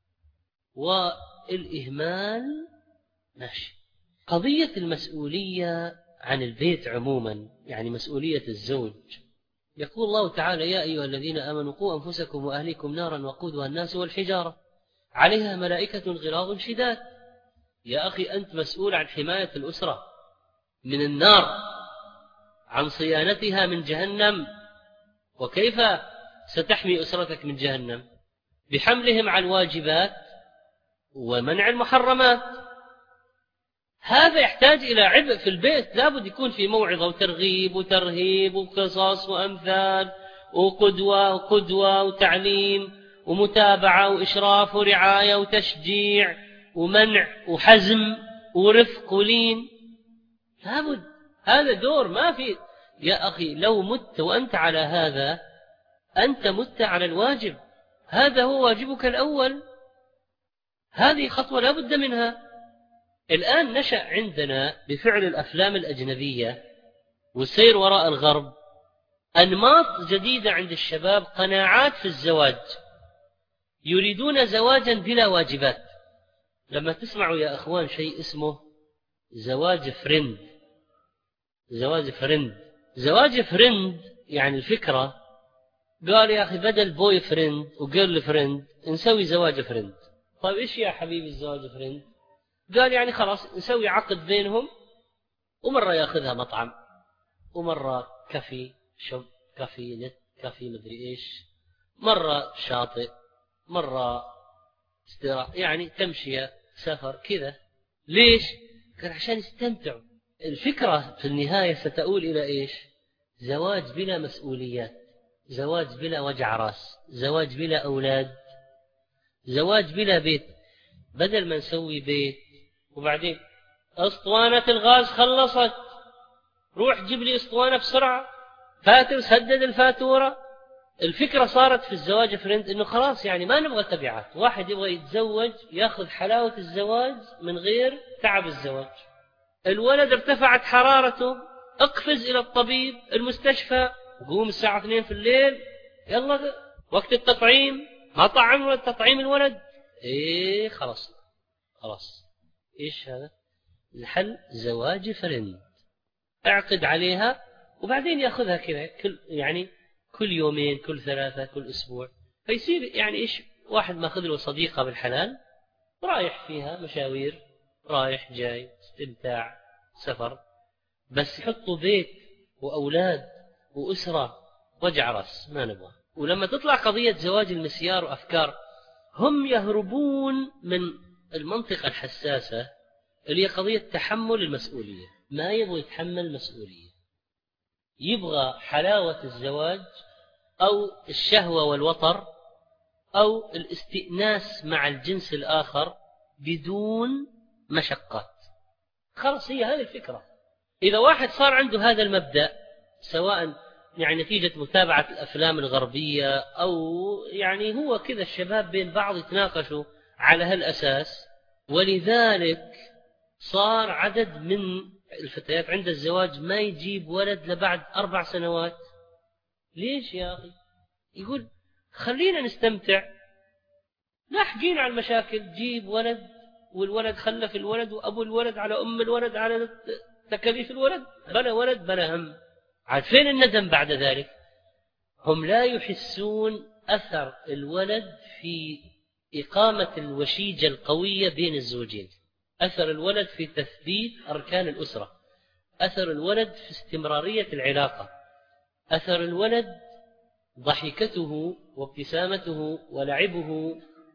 والإهمال ماشي. قضية المسؤولية عن البيت عموما، يعني مسؤولية الزوج، يقول الله تعالى: يا أيها الذين آمنوا قوا أنفسكم وأهليكم نارا وقودها الناس والحجارة عليها ملائكة غلاظ شداد. يا أخي أنت مسؤول عن حماية الأسرة من النار، عن صيانتها من جهنم. وكيف ستحمي أسرتك من جهنم؟ بحملهم على الواجبات ومنع المحرمات. هذا يحتاج إلى عبء في البيت، لابد يكون في موعظة وترغيب وترهيب وقصص وأمثال وقدوة وقدوة وتعليم ومتابعة وإشراف ورعاية وتشجيع ومنع وحزم ورفق ولين. لابد، هذا دور ما في. يا أخي لو مت وأنت على هذا أنت مت على الواجب، هذا هو واجبك الأول، هذه خطوة لا بد منها. الآن نشأ عندنا بفعل الأفلام الأجنبية والسير وراء الغرب أنماط جديدة عند الشباب، قناعات في الزواج، يريدون زواجا بلا واجبات. لما تسمعوا يا أخوان شيء اسمه زواج فريند، زواج فريند زواج فريند يعني الفكرة، قال يا أخي بدل بوي فريند وجيرل فريند نسوي زواج فريند. طيب إيش يا حبيبي الزواج فريند؟ قال يعني خلاص نسوي عقد بينهم، ومرة ياخذها مطعم، ومرة كافي شوب، كافي نت، كافي مدري إيش، مرة شاطئ، مرة استراحة، يعني تمشية، سفر كذا. ليش؟ قال عشان يستمتعوا. الفكرة في النهاية ستؤول إلى إيش؟ زواج بلا مسؤوليات، زواج بلا وجع راس، زواج بلا أولاد، زواج بلا بيت. بدل ما نسوي بيت وبعدين أسطوانة الغاز خلصت، روح جيب لي أسطوانة بسرعة، فاتر سدد الفاتورة. الفكرة صارت في الزواج فريند إنه خلاص يعني ما نبغى تبعات، واحد يبغى يتزوج ياخذ حلاوة الزواج من غير تعب الزواج. الولد ارتفعت حرارته، اقفز إلى الطبيب، المستشفى، قوم الساعة اثنين في الليل، يلا وقت التطعيم، ما طعم تطعيم الولد، ايه خلاص خلاص. ايش هذا الحل؟ زواج فريند، اعقد عليها وبعدين ياخذها كذا كل يعني كل يومين، كل ثلاثة، كل اسبوع، فيصير يعني ايش، واحد ماخذ له صديقة بالحلال رايح فيها مشاوير، رايح جاي، استمتاع، سفر. بس يحطوا بيت وأولاد وأسرة وجع رأس، ما نبغى. ولما تطلع قضية زواج المسيار وأفكار، هم يهربون من المنطقة الحساسة اللي هي قضية تحمل المسؤولية. ما يبغى يتحمل مسؤولية، يبغى حلاوة الزواج أو الشهوة والوطر أو الاستئناس مع الجنس الآخر بدون مشقات. خلاص هي هذه الفكرة. إذا واحد صار عنده هذا المبدأ، سواء يعني نتيجة متابعة الأفلام الغربية أو يعني هو كذا الشباب بين بعض يتناقشوا على هالأساس، ولذلك صار عدد من الفتيات عند الزواج ما يجيب ولد لبعد أربع سنوات. ليش يا أخي؟ يقول خلينا نستمتع، لاحقين على المشاكل، جيب ولد والولد خلف الولد وأبو الولد على أم الولد على تكاليف الولد، بلا ولد بلا هم. عارفين الندم بعد ذلك؟ هم لا يحسون أثر الولد في إقامة الوشيجة القوية بين الزوجين، أثر الولد في تثبيت أركان الأسرة، أثر الولد في استمرارية العلاقة، أثر الولد ضحكته وابتسامته ولعبه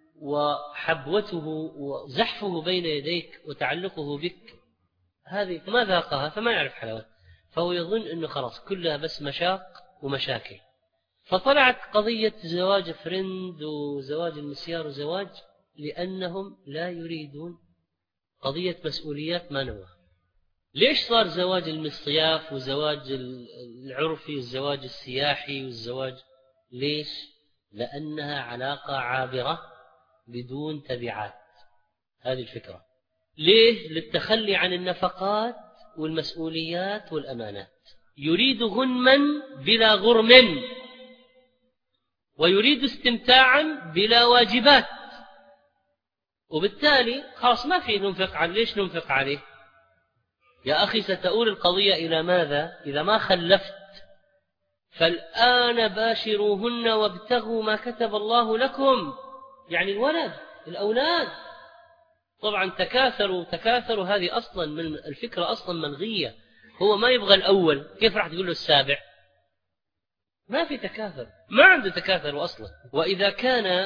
وحبوته وزحفه بين يديك وتعلقه بك، هذه ما ذاقها فما يعرف حلاوة، فهو يظن أنه خلاص كلها بس مشاق ومشاكل. فطلعت قضية زواج فريند وزواج المسيار وزواج، لأنهم لا يريدون قضية مسؤوليات ما نوى. ليش صار زواج المصياف وزواج العرفي والزواج السياحي والزواج؟ ليش؟ لأنها علاقة عابرة بدون تبعات. هذه الفكرة. ليه؟ للتخلي عن النفقات والمسؤوليات والأمانات. يريد غنما بلا غرم، ويريد استمتاعا بلا واجبات، وبالتالي خلاص ما في ننفق عليه. ليش ننفق عليه يا أخي؟ ستؤول القضية إلى ماذا؟ إذا ما خلفت فالآن باشروهن وابتغوا ما كتب الله لكم، يعني الولد الأولاد. طبعا تكاثروا تكاثروا، هذه أصلا من الفكرة أصلا منغية. هو ما يبغى الأول، كيف راح تقول له السابع؟ ما في تكاثر، ما عنده تكاثر أصلا. وإذا كان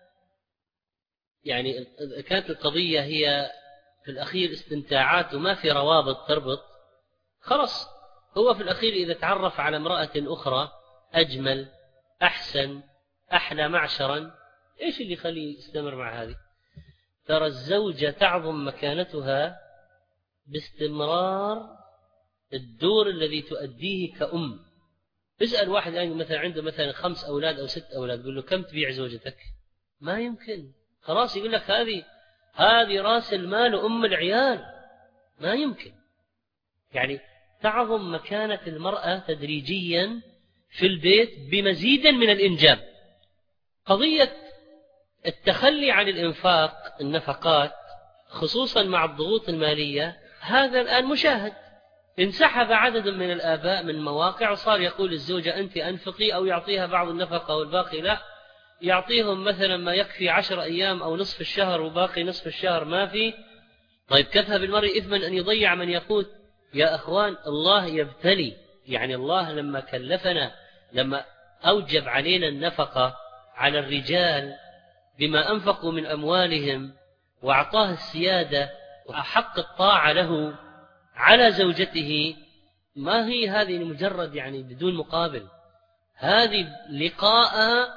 يعني كانت القضية هي في الأخير استمتاعات وما في روابط تربط، خلاص هو في الأخير إذا تعرف على امرأة أخرى أجمل أحسن أحلى معشرا، إيش اللي يخليه يستمر مع هذه؟ ترى الزوجة تعظم مكانتها باستمرار الدور الذي تؤديه كأم. اسأل واحد الآن مثلا عنده مثلا خمس أولاد أو ست أولاد، قل له كم تبيع زوجتك؟ ما يمكن. خلاص يقول لك هذه هذه رأس المال وأم العيال، ما يمكن. يعني تعظم مكانة المرأة تدريجيا في البيت بمزيد من الإنجاب. قضية التخلي عن الإنفاق النفقات خصوصا مع الضغوط المالية، هذا الآن مشاهد. انسحب عدد من الآباء من مواقع وصار يقول الزوجة أنت أنفقي، أو يعطيها بعض النفقة والباقي لا، يعطيهم مثلا ما يكفي عشر أيام أو نصف الشهر وباقي نصف الشهر ما في. طيب كفى بالمرء إثما أن يضيع من يقوت. يا أخوان الله يبتلي، يعني الله لما كلفنا، لما أوجب علينا النفقة على الرجال بما أنفقوا من أموالهم وأعطاه السيادة وأحق الطاعة له على زوجته، ما هي هذه مجرد يعني بدون مقابل، هذه لقاء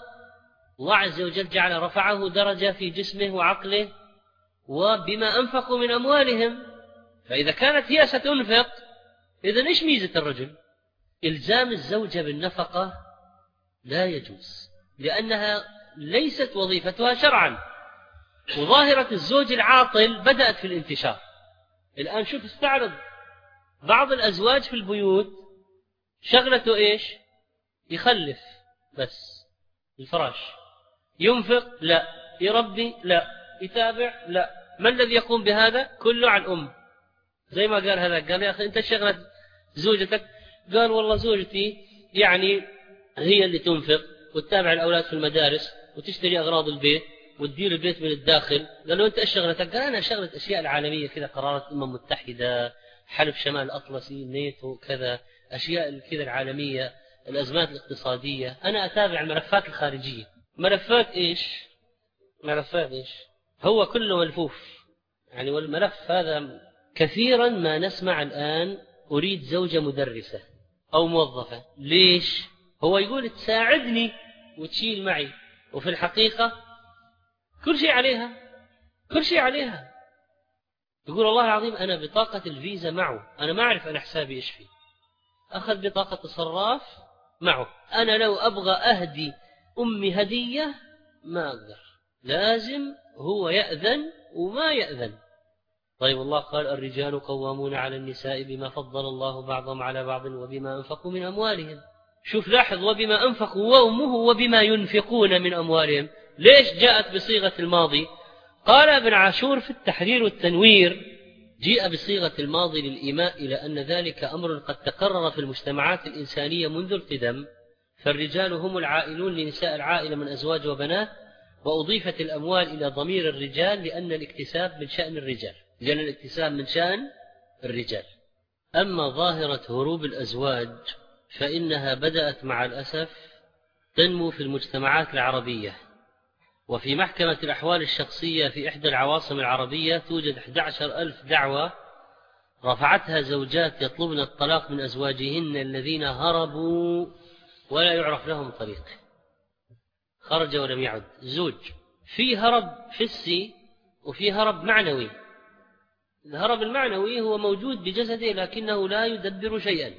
الله عز وجل جعل رفعه درجة في جسمه وعقله وبما أنفقوا من أموالهم. فإذا كانت هي ستنفق، إذن إيش ميزة الرجل؟ إلزام الزوجة بالنفقة لا يجوز، لأنها ليست وظيفتها شرعا. وظاهرة الزوج العاطل بدأت في الانتشار الآن. شوف استعرض بعض الأزواج في البيوت شغلته إيش؟ يخلف بس الفراش، ينفق لا، يربي لا، يتابع لا. ما الذي يقوم بهذا؟ كله عن أم. زي ما قال هذا، قال يا أخي أنت شغلت زوجتك، قال والله زوجتي يعني هي اللي تنفق وتتابع الأولاد في المدارس وتشتري أغراض البيت وتدير البيت من الداخل. قال له أنت إيش شغلتك؟ قال أنا شغلت أشياء العالمية كذا، قرارات الأمم المتحدة، حلف شمال الأطلسي، نيتو، كذا أشياء كذا العالمية، الأزمات الاقتصادية. أنا أتابع الملفات الخارجية. ملفات إيش؟ ملفات إيش؟ هو كله ملفوف يعني. والملف هذا كثيرا ما نسمع الآن أريد زوجة مدرسة أو موظفة. ليش؟ هو يقول تساعدني وتشيل معي، وفي الحقيقة كل شيء عليها، كل شيء عليها. يقول والله العظيم أنا بطاقة الفيزا معه، أنا ما أعرف أنا حسابي إيش فيه، أخذ بطاقة الصراف معه. أنا لو أبغى أهدي أمي هدية ما أقدر، لازم هو يأذن وما يأذن. طيب الله قال الرجال قوامون على النساء بما فضل الله بعضهم على بعض وبما أنفقوا من أموالهم. شوف لاحظ، وبما أنفقوا وأمه وبما ينفقون من أموالهم. ليش جاءت بصيغة الماضي؟ قال ابن عاشور في التحرير والتنوير جيء بصيغة الماضي للإيماء إلى أن ذلك أمر قد تكرر في المجتمعات الإنسانية منذ القدم، فالرجال هم العائلون لنساء العائلة من أزواج وبنات، وأضيفت الأموال إلى ضمير الرجال لأن الاكتساب من شأن الرجال، لأن الاكتساب من شأن الرجال. أما ظاهرة هروب الأزواج فإنها بدأت مع الأسف تنمو في المجتمعات العربية. وفي محكمة الأحوال الشخصية في إحدى العواصم العربية توجد أحد عشر ألف دعوة رفعتها زوجات يطلبن الطلاق من أزواجهن الذين هربوا ولا يعرف لهم طريق، خرج ولم يعد. زوج في هرب حسي وفي هرب معنوي. الهرب المعنوي هو موجود بجسده لكنه لا يدبر شيئا.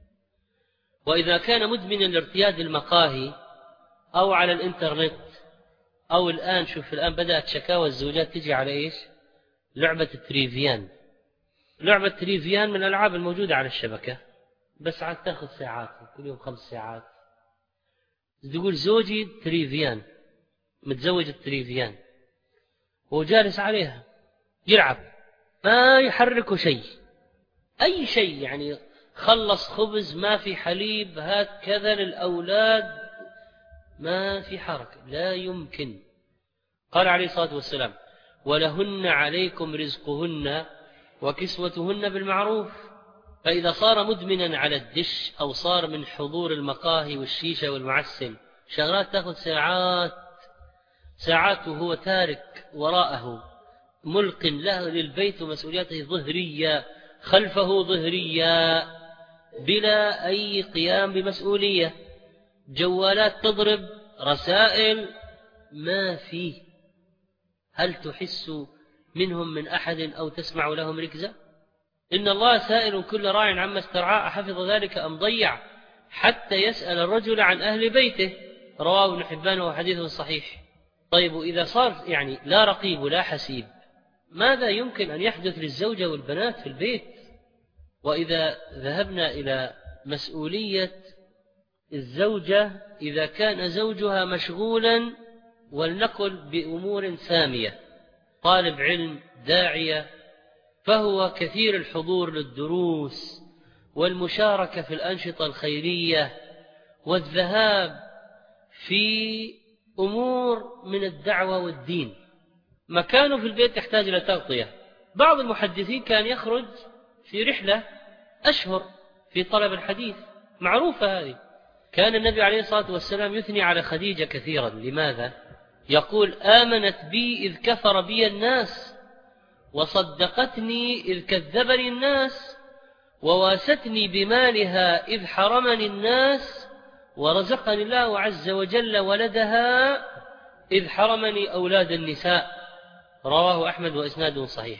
وإذا كان مدمنا لارتياد المقاهي أو على الإنترنت، أو الآن شوف الآن بدأت شكاوى الزوجات تجي على إيش؟ لعبة التريفيان. لعبة التريفيان من الألعاب الموجودة على الشبكة، بس عاد تأخذ ساعات، كل يوم خمس ساعات. تقول زوجي تريفيان، متزوج التريفيان، هو جالس عليها يلعب، ما يحركه شيء، أي شيء يعني. خلص خبز ما في حليب، هات كذا للأولاد، ما في حركة، لا يمكن. قال عليه الصلاة والسلام ولهن عليكم رزقهن وكسوتهن بالمعروف. فإذا صار مدمنا على الدش أو صار من حضور المقاهي والشيشة والمعسل، شغلات تأخذ ساعات ساعات وهو تارك وراءه ملق له للبيت ومسؤولياته ظهرية خلفه ظهرية بلا أي قيام بمسؤولية. جوالات تضرب، رسائل ما فيه. هل تحس منهم من أحد أو تسمع لهم ركزة؟ إن الله سائل كل راع عما استرعاه أحفظ ذلك أم ضيع، حتى يسأل الرجل عن أهل بيته. رواه ابن حبان وحديث صحيح. طيب إذا صار يعني لا رقيب ولا حسيب، ماذا يمكن أن يحدث للزوجة والبنات في البيت؟ وإذا ذهبنا إلى مسؤولية الزوجة إذا كان زوجها مشغولا، ولنقل بأمور سامية، طالب علم، داعية، فهو كثير الحضور للدروس والمشاركة في الأنشطة الخيرية والذهاب في أمور من الدعوة والدين، مكانه في البيت يحتاج إلى تغطية. بعض المحدثين كان يخرج في رحلة أشهر في طلب الحديث، معروفة هذه، كان النبي عليه الصلاة والسلام يثني على خديجة كثيرا. لماذا؟ يقول: آمنت بي إذ كفر بي الناس، وصدقتني إذ كذبني الناس، وواستني بمالها إذ حرمني الناس، ورزقني الله عز وجل ولدها إذ حرمني أولاد النساء. رواه أحمد وإسناده صحيح.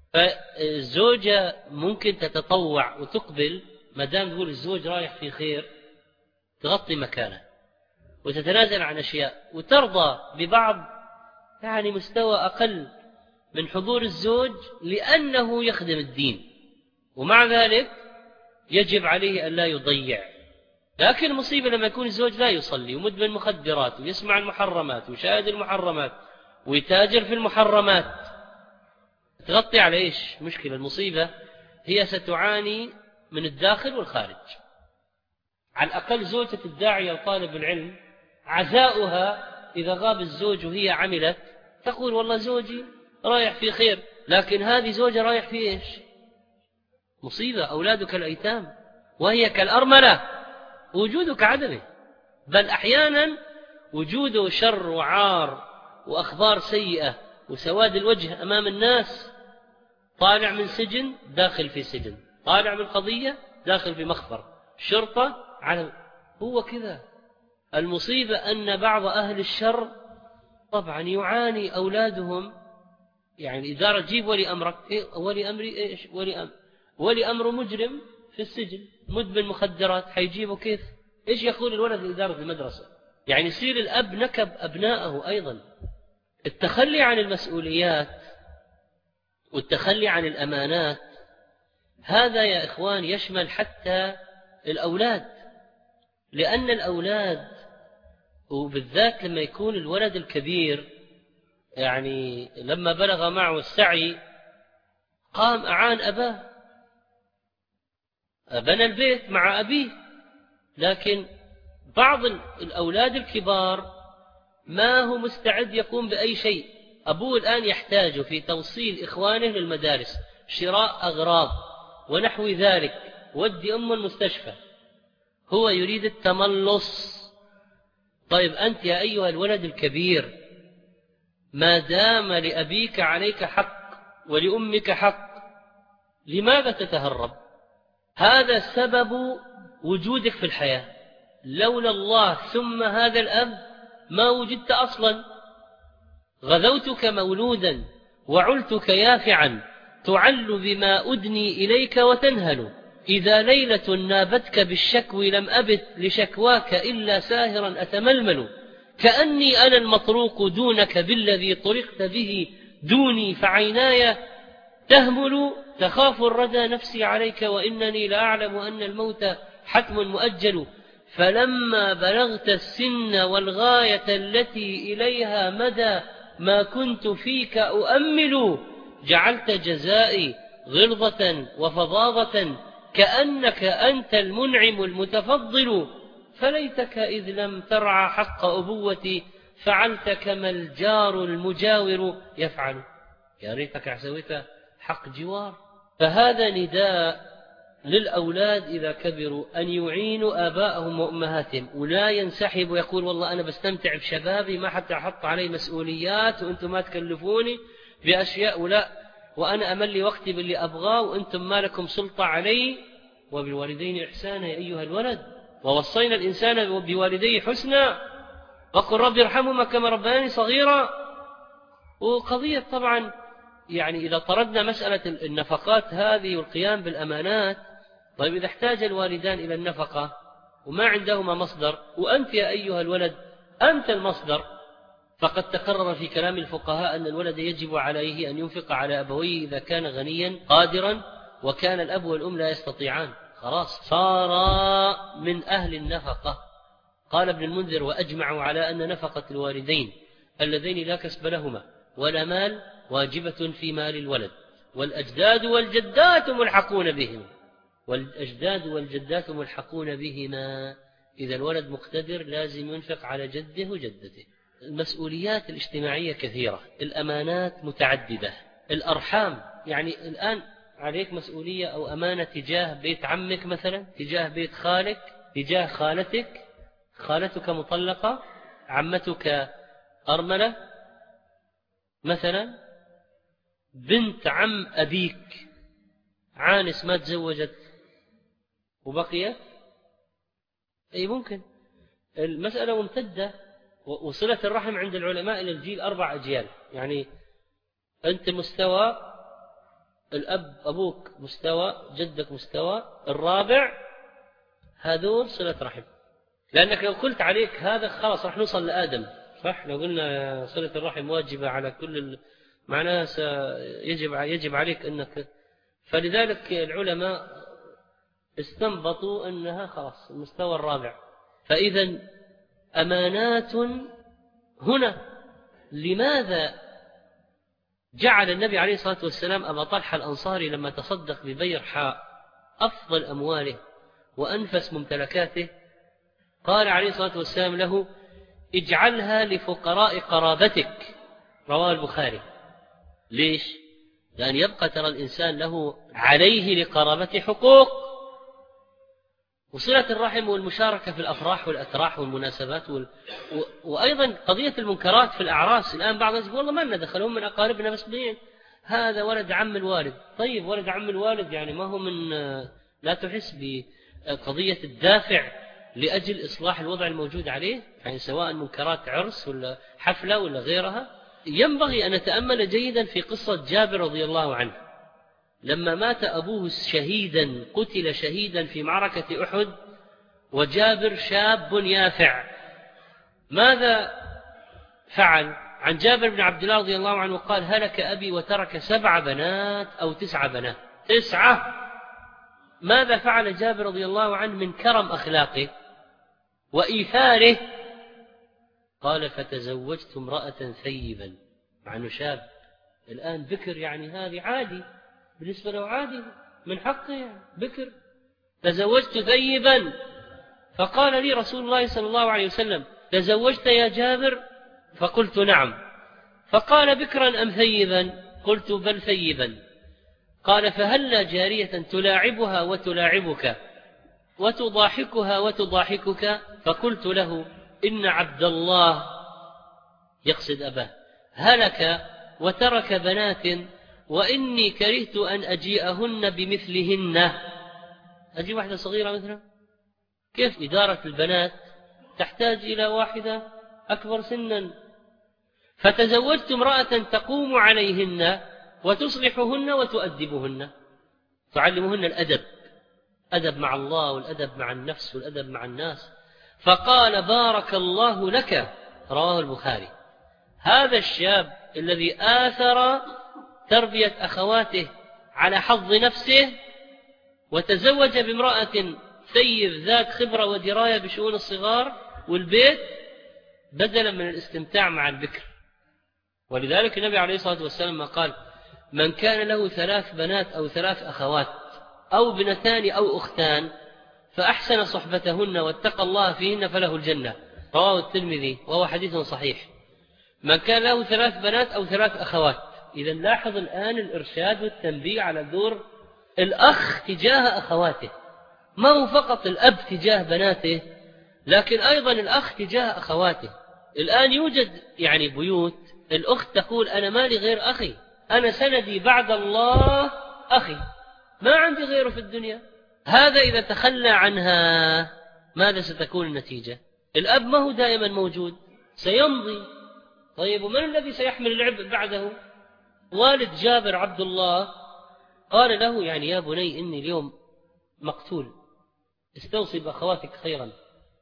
فالزوجة ممكن تتطوع وتقبل ما دام تقول الزوج رايح في خير، تغطي مكانه وتتنازل عن أشياء وترضى ببعض يعني مستوى أقل من حضور الزوج لأنه يخدم الدين، ومع ذلك يجب عليه أن لا يضيع. لكن المصيبة لما يكون الزوج لا يصلي ومدمن مخدرات ويسمع المحرمات ويشاهد المحرمات ويتاجر في المحرمات، تغطي على إيش؟ مشكلة. المصيبة هي ستعاني من الداخل والخارج. على الأقل زوجة الداعية وطالب العلم عزاؤها إذا غاب الزوج وهي عملت تقول: والله زوجي رايح في خير. لكن هذه زوجة رايح في إيش؟ مصيبة. أولادك الأيتام وهي كالأرملة، وجودك عدمه، بل أحيانا وجوده شر وعار وأخبار سيئة وسواد الوجه أمام الناس. طالع من سجن داخل في سجن، طالع من قضية داخل في مخبر شرطة على هو كذا. المصيبة أن بعض أهل الشر طبعا يعاني أولادهم. يعني إدارة تجيب ولي أمرك، إيه ولي أمري إيش؟ ولي أمر ولي أمر مجرم في السجن مدمن مخدرات، حيجيبه كيف؟ إيش يقول الولد لإدارة المدرسة؟ يعني يصير الأب نكب أبنائه أيضا. التخلي عن المسؤوليات والتخلي عن الأمانات هذا يا إخوان يشمل حتى الأولاد، لأن الأولاد وبالذات لما يكون الولد الكبير يعني لما بلغ معه السعي قام أعان أباه، بنى البيت مع أبيه. لكن بعض الأولاد الكبار ما هو مستعد يقوم بأي شيء. أبوه الآن يحتاج في توصيل إخوانه للمدارس، شراء أغراض ونحو ذلك، ودي أم المستشفى، هو يريد التملص. طيب أنت يا أيها الولد الكبير ما دام لأبيك عليك حق ولأمك حق، لماذا تتهرب؟ هذا سبب وجودك في الحياة. لولا الله ثم هذا الأب ما وجدت أصلا. غذوتك مولودا وعلتك يافعا، تعل بما أدني إليك وتنهل. إذا ليلة نابتك بالشكو لم أبت لشكواك إلا ساهرا أتململ. كأني أنا المطروق دونك بالذي طرقت به دوني، فعيناي تهمل تخاف الردى نفسي عليك، وإنني لأعلم أن الموت حتم مؤجل. فلما بلغت السن والغاية التي إليها مدى ما كنت فيك أؤمل، جعلت جزائي غلظة وفظاظة كأنك أنت المنعم المتفضل. فليتك إذ لم ترعى حق أبوتي، فعلت كما الجار المجاور يفعل. يا ريتك سويت حق جوار. فهذا نداء للأولاد إذا كبروا أن يعينوا آباءهم وأمهاتهم، ولا ينسحب ويقول والله أنا بستمتع بشبابي ما حتى أحط علي مسؤوليات وأنتم ما تكلفوني بأشياء، ولا وأنا أملي وقتي باللي أبغاه وأنتم ما لكم سلطة علي. وبالوالدين إحسانا يا أيها الولد، ووصينا الإنسان بوالديه حسنا، وقل رب ارحمهما كما ربياني صغيرا. وقضية طبعا يعني إذا طردنا مسألة النفقات هذه والقيام بالأمانات، طيب إذا احتاج الوالدان إلى النفقة وما عندهما مصدر، وأنت يا أيها الولد أنت المصدر، فقد تقرر في كلام الفقهاء أن الولد يجب عليه أن ينفق على أبويه إذا كان غنيا قادرا، وكان الأب والأم لا يستطيعان، خلاص صار من أهل النفقة. قال ابن المنذر: وأجمعوا على أن نفقة الوالدين اللذين لا كسب لهما ولا مال واجبة في مال الولد، والأجداد والجدات ملحقون بهم والأجداد والجدات ملحقون بهما. إذا الولد مقتدر لازم ينفق على جده وجدته. المسؤوليات الاجتماعية كثيرة، الأمانات متعددة، الأرحام يعني الآن عليك مسؤولية أو أمانة تجاه بيت عمك مثلا، تجاه بيت خالك، تجاه خالتك، خالتك مطلقة، عمتك أرملة مثلا، بنت عم أبيك عانس ما تزوجت وبقيت، أي ممكن. المسألة ممتدة، وصلة الرحم عند العلماء إلى الجيل أربع أجيال. يعني أنت مستوى، الأب أبوك مستوى، جدك مستوى، الرابع هذول صلة رحم. لأنك لو قلت عليك هذا خلاص راح نوصل لآدم، صح؟ لو قلنا صلة الرحم واجبة على كل ال... معناها يجب يجب عليك أنك. فلذلك العلماء استنبطوا أنها خلاص المستوى الرابع. فإذا أمانات هنا. لماذا جعل النبي عليه الصلاة والسلام أبا طلحة الأنصاري لما تصدق ببيرحاء أفضل أمواله وأنفس ممتلكاته قال عليه الصلاة والسلام له: اجعلها لفقراء قرابتك؟ رواه البخاري. ليش؟ لأن يبقى ترى الإنسان له عليه لقرابته حقوق، وصلة الرحم والمشاركة في الأفراح والأتراح والمناسبات وال... و... وأيضا قضية المنكرات في الأعراس. الآن بعض الناس والله ما لنا دخلهم من أقاربنا بس بين هذا ولد عم الوالد. طيب ولد عم الوالد يعني ما هو من، لا تحس بقضية الدافع لأجل إصلاح الوضع الموجود عليه، يعني سواء منكرات عرس ولا حفلة ولا غيرها. ينبغي أن نتأمل جيدا في قصة جابر رضي الله عنه لما مات أبوه شهيدا، قتل شهيدا في معركة أحد، وجابر شاب يافع. ماذا فعل؟ عن جابر بن عبد الله رضي الله عنه قال: هلك أبي وترك سبع بنات أو تسع بنات. تسعة. ماذا فعل جابر رضي الله عنه من كرم أخلاقه وإيثاره؟ قال: فتزوجت امرأة ثيبا. مع أنه شاب الآن بكر، يعني هذه عادي بالنسبة له، عادي من حقه يعني بكر. تزوجت ثيبا. فقال لي رسول الله صلى الله عليه وسلم: تزوجت يا جابر؟ فقلت: نعم. فقال: بكرا أم ثيبا؟ قلت: بل ثيبا. قال: فهل جارية تلاعبها وتلاعبك وتضاحكها وتضاحكك؟ فقلت له: إن عبد الله، يقصد أباه، هلك وترك بنات وإني كرهت أن أجيئهن بمثلهن. أجي واحدة صغيرة مثلا، كيف إدارة البنات تحتاج إلى واحدة أكبر سنا. فتزوجت امرأة تقوم عليهن وتصلحهن وتؤدبهن، تعلمهن الأدب، أدب مع الله والأدب مع النفس والأدب مع الناس. فقال: بارك الله لك. رواه البخاري. هذا الشاب الذي آثر تربية أخواته على حظ نفسه وتزوج بامرأة ثيب ذات خبرة ودراية بشؤون الصغار والبيت بدلا من الاستمتاع مع البكر. ولذلك النبي عليه الصلاة والسلام قال: من كان له ثلاث بنات أو ثلاث أخوات أو بنتان أو أختان فأحسن صحبتهن واتقى الله فيهن فله الجنة. رواه الترمذي وهو حديث صحيح. من كان له ثلاث بنات أو ثلاث أخوات. إذا لاحظ الآن الإرشاد والتنبيه على دور الأخ تجاه أخواته، ما هو فقط الأب تجاه بناته، لكن أيضا الأخ تجاه أخواته. الآن يوجد يعني بيوت الأخت تقول: أنا مالي غير أخي، أنا سندي بعد الله أخي، ما عندي غيره في الدنيا. هذا إذا تخلى عنها ماذا ستكون النتيجة؟ الأب ما هو دائما موجود، سيمضي. طيب ومن الذي سيحمل العبء بعده؟ والد جابر عبد الله قال له: يعني يا بني إني اليوم مقتول، استوصي بأخواتك خيرا.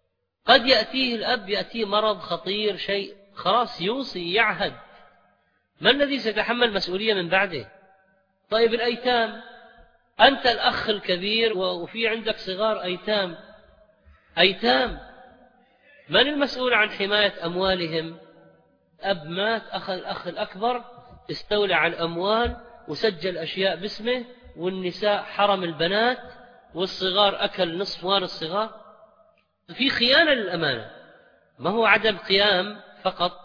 قد يأتيه الأب، يأتيه مرض خطير شيء، خلاص يوصي يعهد، ما الذي سيتحمل مسؤولية من بعده؟ طيب الأيتام، أنت الأخ الكبير وفي عندك صغار أيتام، أيتام من المسؤول عن حماية أموالهم؟ أب مات، أخذ الأخ الأكبر استولى على الأموال وسجل أشياء باسمه، والنساء حرم البنات، والصغار أكل نصف مال الصغار. في خيانة للأمانة، ما هو عدم قيام فقط،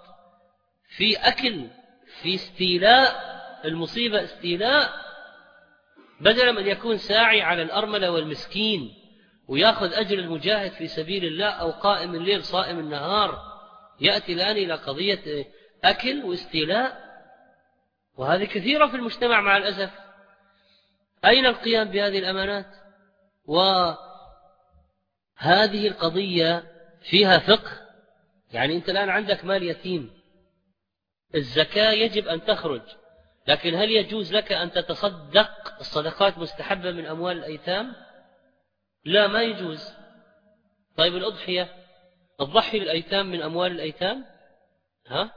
في أكل، في استيلاء، المصيبة استيلاء، بدلا من يكون ساعي على الأرملة والمسكين ويأخذ أجر المجاهد في سبيل الله أو قائم الليل صائم النهار، يأتي الآن إلى قضية أكل واستيلاء، وهذه كثيرة في المجتمع مع الأسف. أين القيام بهذه الأمانات؟ وهذه القضية فيها فقه. يعني أنت الآن عندك مال يتيم، الزكاة يجب أن تخرج، لكن هل يجوز لك أن تتصدق؟ الصدقات مستحبة من أموال الأيتام؟ لا، ما يجوز. طيب الأضحية، الضحي للأيتام من أموال الأيتام؟ ها؟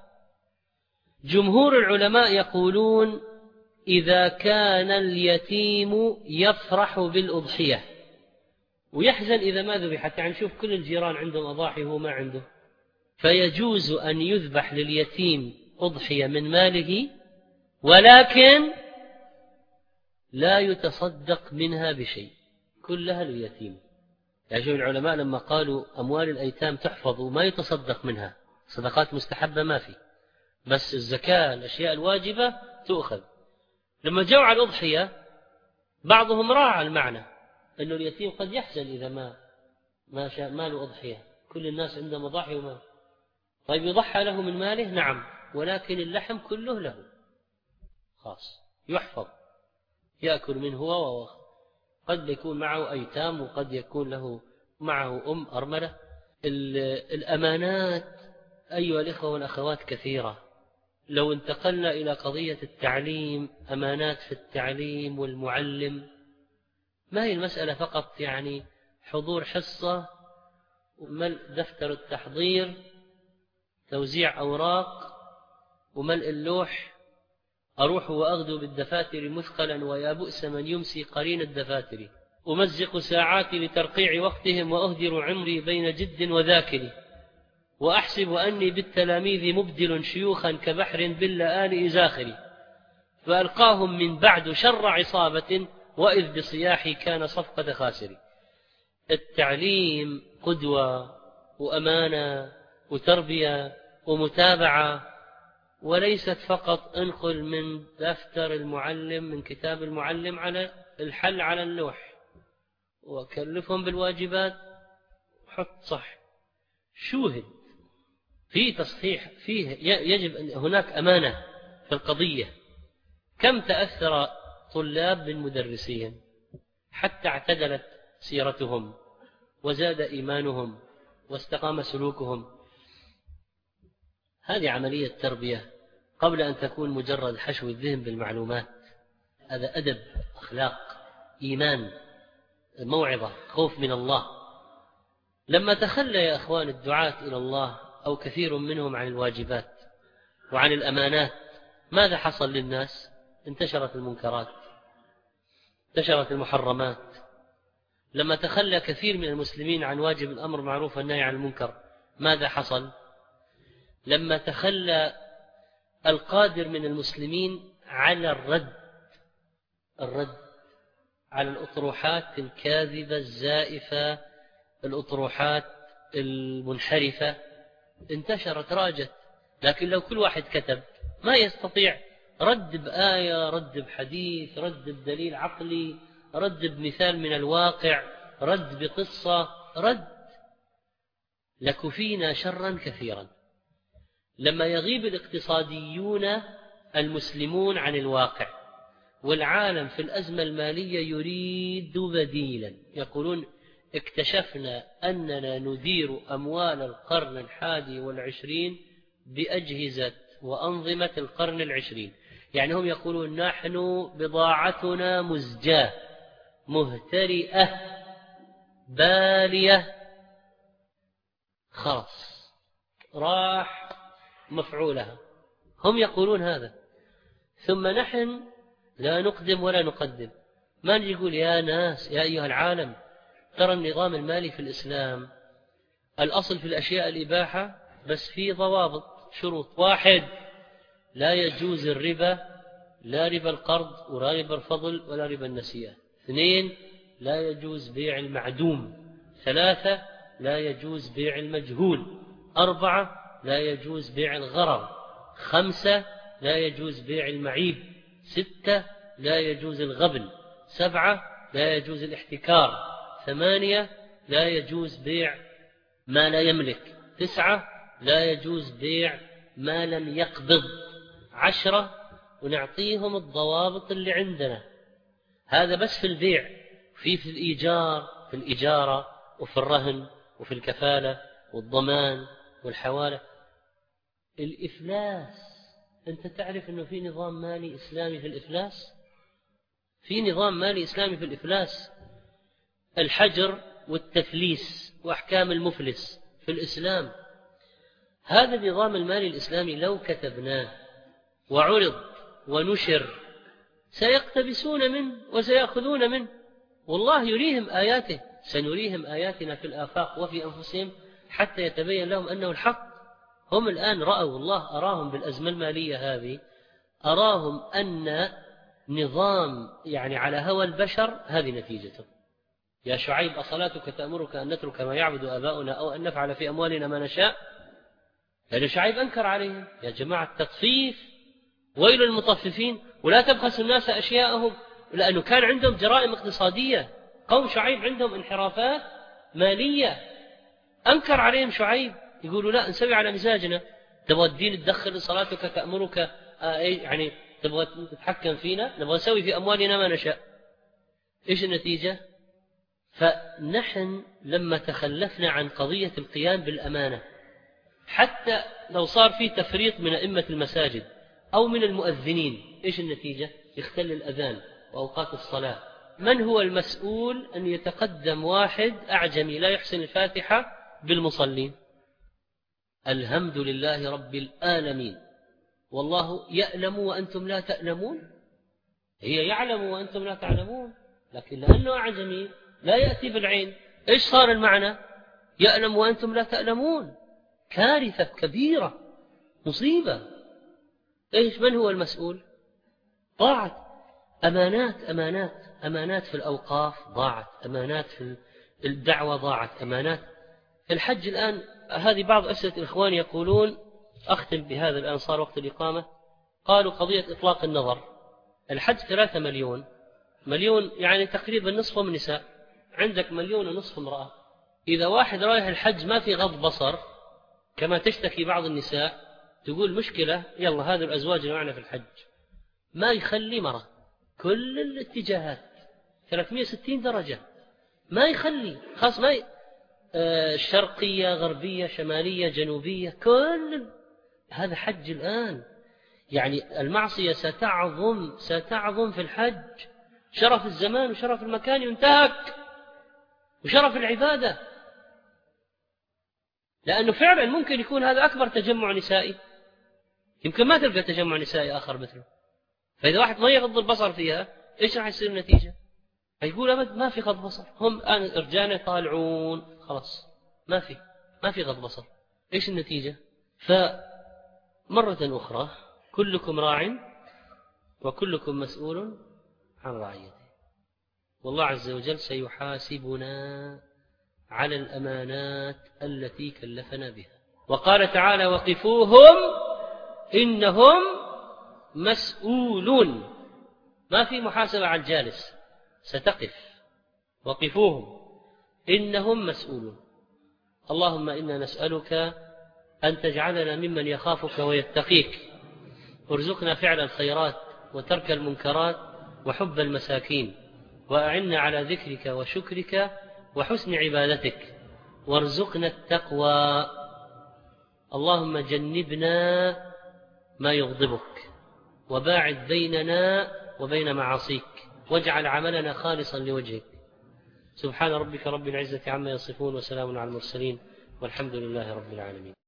جمهور العلماء يقولون إذا كان اليتيم يفرح بالأضحية ويحزن إذا ما ذبحت، يعني شوف كل الجيران عندهم أضاحي وهو ما عنده، فيجوز أن يذبح لليتيم أضحية من ماله، ولكن لا يتصدق منها بشيء، كلها لليتيم. يعني شوف العلماء لما قالوا أموال الأيتام تحفظ وما يتصدق منها، صدقات مستحبة ما في، بس الزكاة الأشياء الواجبة تؤخذ. لما جاءوا على الأضحية بعضهم راعى المعنى أنه اليتيم قد يحزن إذا ما ما شاء ماله أضحية، كل الناس عندهم أضاحي وما. طيب يضحى له من ماله؟ نعم، ولكن اللحم كله له خاص يحفظ، يأكل منه هو، قد يكون معه أيتام وقد يكون له معه أم أرملة. الأمانات أيها الإخوة والأخوات كثيرة. لو انتقلنا إلى قضية التعليم، أمانات في التعليم والمعلم، ما هي المسألة فقط يعني حضور حصة وملء دفتر التحضير، توزيع أوراق وملء اللوح، أروح وأغدو بالدفاتر مثقلا ويا بؤس من يمسي قرين الدفاتر، أمزق ساعاتي لترقيع وقتهم وأهدر عمري بين جد وذاكر، وأحسب أني بالتلاميذ مبدل شيوخا كبحر باللآل إزاخر، فألقاهم من بعد شر عصابة وإذ بصياحي كان صفقة خاسر. التعليم قدوة وأمانة وتربية ومتابعة، وليست فقط انقل من دفتر المعلم من كتاب المعلم على الحل على اللوح وكلفهم بالواجبات وحط صح. شوهد في تصحيح، فيه يجب أن هناك أمانة في القضية. كم تأثر طلاب من مدرسين حتى اعتدلت سيرتهم وزاد إيمانهم واستقام سلوكهم. هذه عملية تربية قبل أن تكون مجرد حشو الذهن بالمعلومات. هذا أدب، أخلاق، إيمان، موعظة، خوف من الله. لما تخلى يا أخوان الدعاة إلى الله أو كثير منهم عن الواجبات وعن الأمانات، ماذا حصل للناس؟ انتشرت المنكرات، انتشرت المحرمات. لما تخلى كثير من المسلمين عن واجب الأمر معروف والنهي عن المنكر، ماذا حصل؟ لما تخلى القادر من المسلمين على الرد الرد على الأطروحات الكاذبة الزائفة، الأطروحات المنحرفة، انتشرت راجت. لكن لو كل واحد كتب ما يستطيع رد بآية، رد بحديث، رد بدليل عقلي، رد بمثال من الواقع، رد بقصة، رد، لكفينا شرا كثيرا. لما يغيب الاقتصاديون المسلمون عن الواقع والعالم في الأزمة المالية يريد بديلا، يقولون اكتشفنا أننا ندير أموال القرن الحادي والعشرين بأجهزة وأنظمة القرن العشرين. يعني هم يقولون نحن بضاعتنا مزجاة مهترئة بالية، خلاص راح مفعولها. هم يقولون هذا، ثم نحن لا نقدم ولا نقدم. ما نجي يقول يا ناس يا أيها العالم، ترى النظام المالي في الإسلام الأصل في الأشياء الإباحة، بس في ضوابط شروط. واحد، لا يجوز الربا، لا ربا القرض ولا ربا الفضل ولا ربا النسيئة. اثنين، لا يجوز بيع المعدوم. ثلاثة، لا يجوز بيع المجهول. أربعة، لا يجوز بيع الغرر. خمسة، لا يجوز بيع المعيب. ستة، لا يجوز الغبن. سبعة، لا يجوز الاحتكار. ثمانية، لا يجوز بيع ما لا يملك. تسعة لا يجوز بيع ما لم يقبض. عشرة ونعطيهم الضوابط اللي عندنا. هذا بس في البيع. في في الإيجار، في الإجارة وفي الرهن وفي الكفالة والضمان والحوالة. الإفلاس، أنت تعرف أنه في نظام مالي إسلامي في الإفلاس؟ في نظام مالي إسلامي في الإفلاس. الحجر والتفليس وأحكام المفلس في الإسلام. هذا النظام المالي الإسلامي لو كتبناه وعرض ونشر سيقتبسون منه وسيأخذون منه. والله يريهم آياته، سنريهم آياتنا في الآفاق وفي أنفسهم حتى يتبين لهم أنه الحق. هم الآن رأوا، الله أراهم بالأزمة المالية هذه، أراهم أن نظام يعني على هوى البشر هذه نتيجته. يا شعيب أصلاتك تأمرك أن نترك ما يعبد آباؤنا أو أن نفعل في أموالنا ما نشاء؟ يعني شعيب أنكر عليهم يا جماعة التطفيف، ويل المطففين، ولا تبخسوا الناس أشياءهم، لأنه كان عندهم جرائم اقتصادية. قوم شعيب عندهم انحرافات مالية، أنكر عليهم شعيب. يقولوا لا نسوي على مزاجنا، تبغى الدين تدخل صلاتك تأمرك آه يعني تبغى تتحكم فينا، نبغى نسوي في أموالنا ما نشاء. إيش النتيجة؟ فنحن لما تخلفنا عن قضية القيام بالأمانة، حتى لو صار في تفريط من أئمة المساجد أو من المؤذنين، إيش النتيجة؟ يختل الأذان وأوقات الصلاة. من هو المسؤول أن يتقدم واحد أعجمي لا يحسن الفاتحة بالمصلين؟ الحمد لله رب العالمين، والله يألم وأنتم لا تألمون. هي يعلم وأنتم لا تعلمون، لكن لأنه أعجمي لا يأتي بالعين. إيش صار المعنى؟ يألم وأنتم لا تألمون. كارثة كبيرة، مصيبة. إيش من هو المسؤول؟ ضاعت أمانات أمانات أمانات في الأوقاف ضاعت، أمانات في الدعوة ضاعت، أمانات في الحج. الآن هذه بعض أسئلة الإخوان يقولون، أختم بهذا الآن صار وقت الإقامة، قالوا قضية إطلاق النظر. الحج ثلاثة مليون، مليون يعني تقريبا نصفه من نساء، عندك مليون ونصف امرأة. إذا واحد رايح الحج ما في غض بصر كما تشتكي بعض النساء، تقول مشكلة، يلا هذا الأزواج اللي معنا في الحج ما يخلي مرة، كل الاتجاهات ثلاثمئة وستين درجة ما يخلي، خاص ما ي... آه شرقية غربية شمالية جنوبية، كل هذا حج الآن. يعني المعصية ستعظم ستعظم في الحج، شرف الزمان وشرف المكان ينتهك، وشرف العبادة، لأنه فعلا ممكن يكون هذا أكبر تجمع نسائي، يمكن ما تلقى تجمع نسائي آخر مثله. فإذا واحد ما يغض البصر فيها إيش راح يصير النتيجة؟ هيقول أبد ما في غض بصر، هم الآن رجال طالعون خلاص ما في ما في غض بصر. إيش النتيجة؟ فمرة أخرى كلكم راع وكلكم مسؤول عن رعيته، والله عز وجل سيحاسبنا على الأمانات التي كلفنا بها. وقال تعالى وقفوهم إنهم مسؤولون، ما في محاسبة على الجالس، ستقف. وقفوهم إنهم مسؤولون. اللهم إنا نسألك أن تجعلنا ممن يخافك ويتقيك، وارزقنا فعل الخيرات وترك المنكرات وحب المساكين، وأعنا على ذكرك وشكرك وحسن عبادتك، وارزقنا التقوى. اللهم جنبنا ما يغضبك، وباعد بيننا وبين معاصيك، واجعل عملنا خالصا لوجهك. سبحان ربك رب العزة عما يصفون، وسلام على المرسلين، والحمد لله رب العالمين.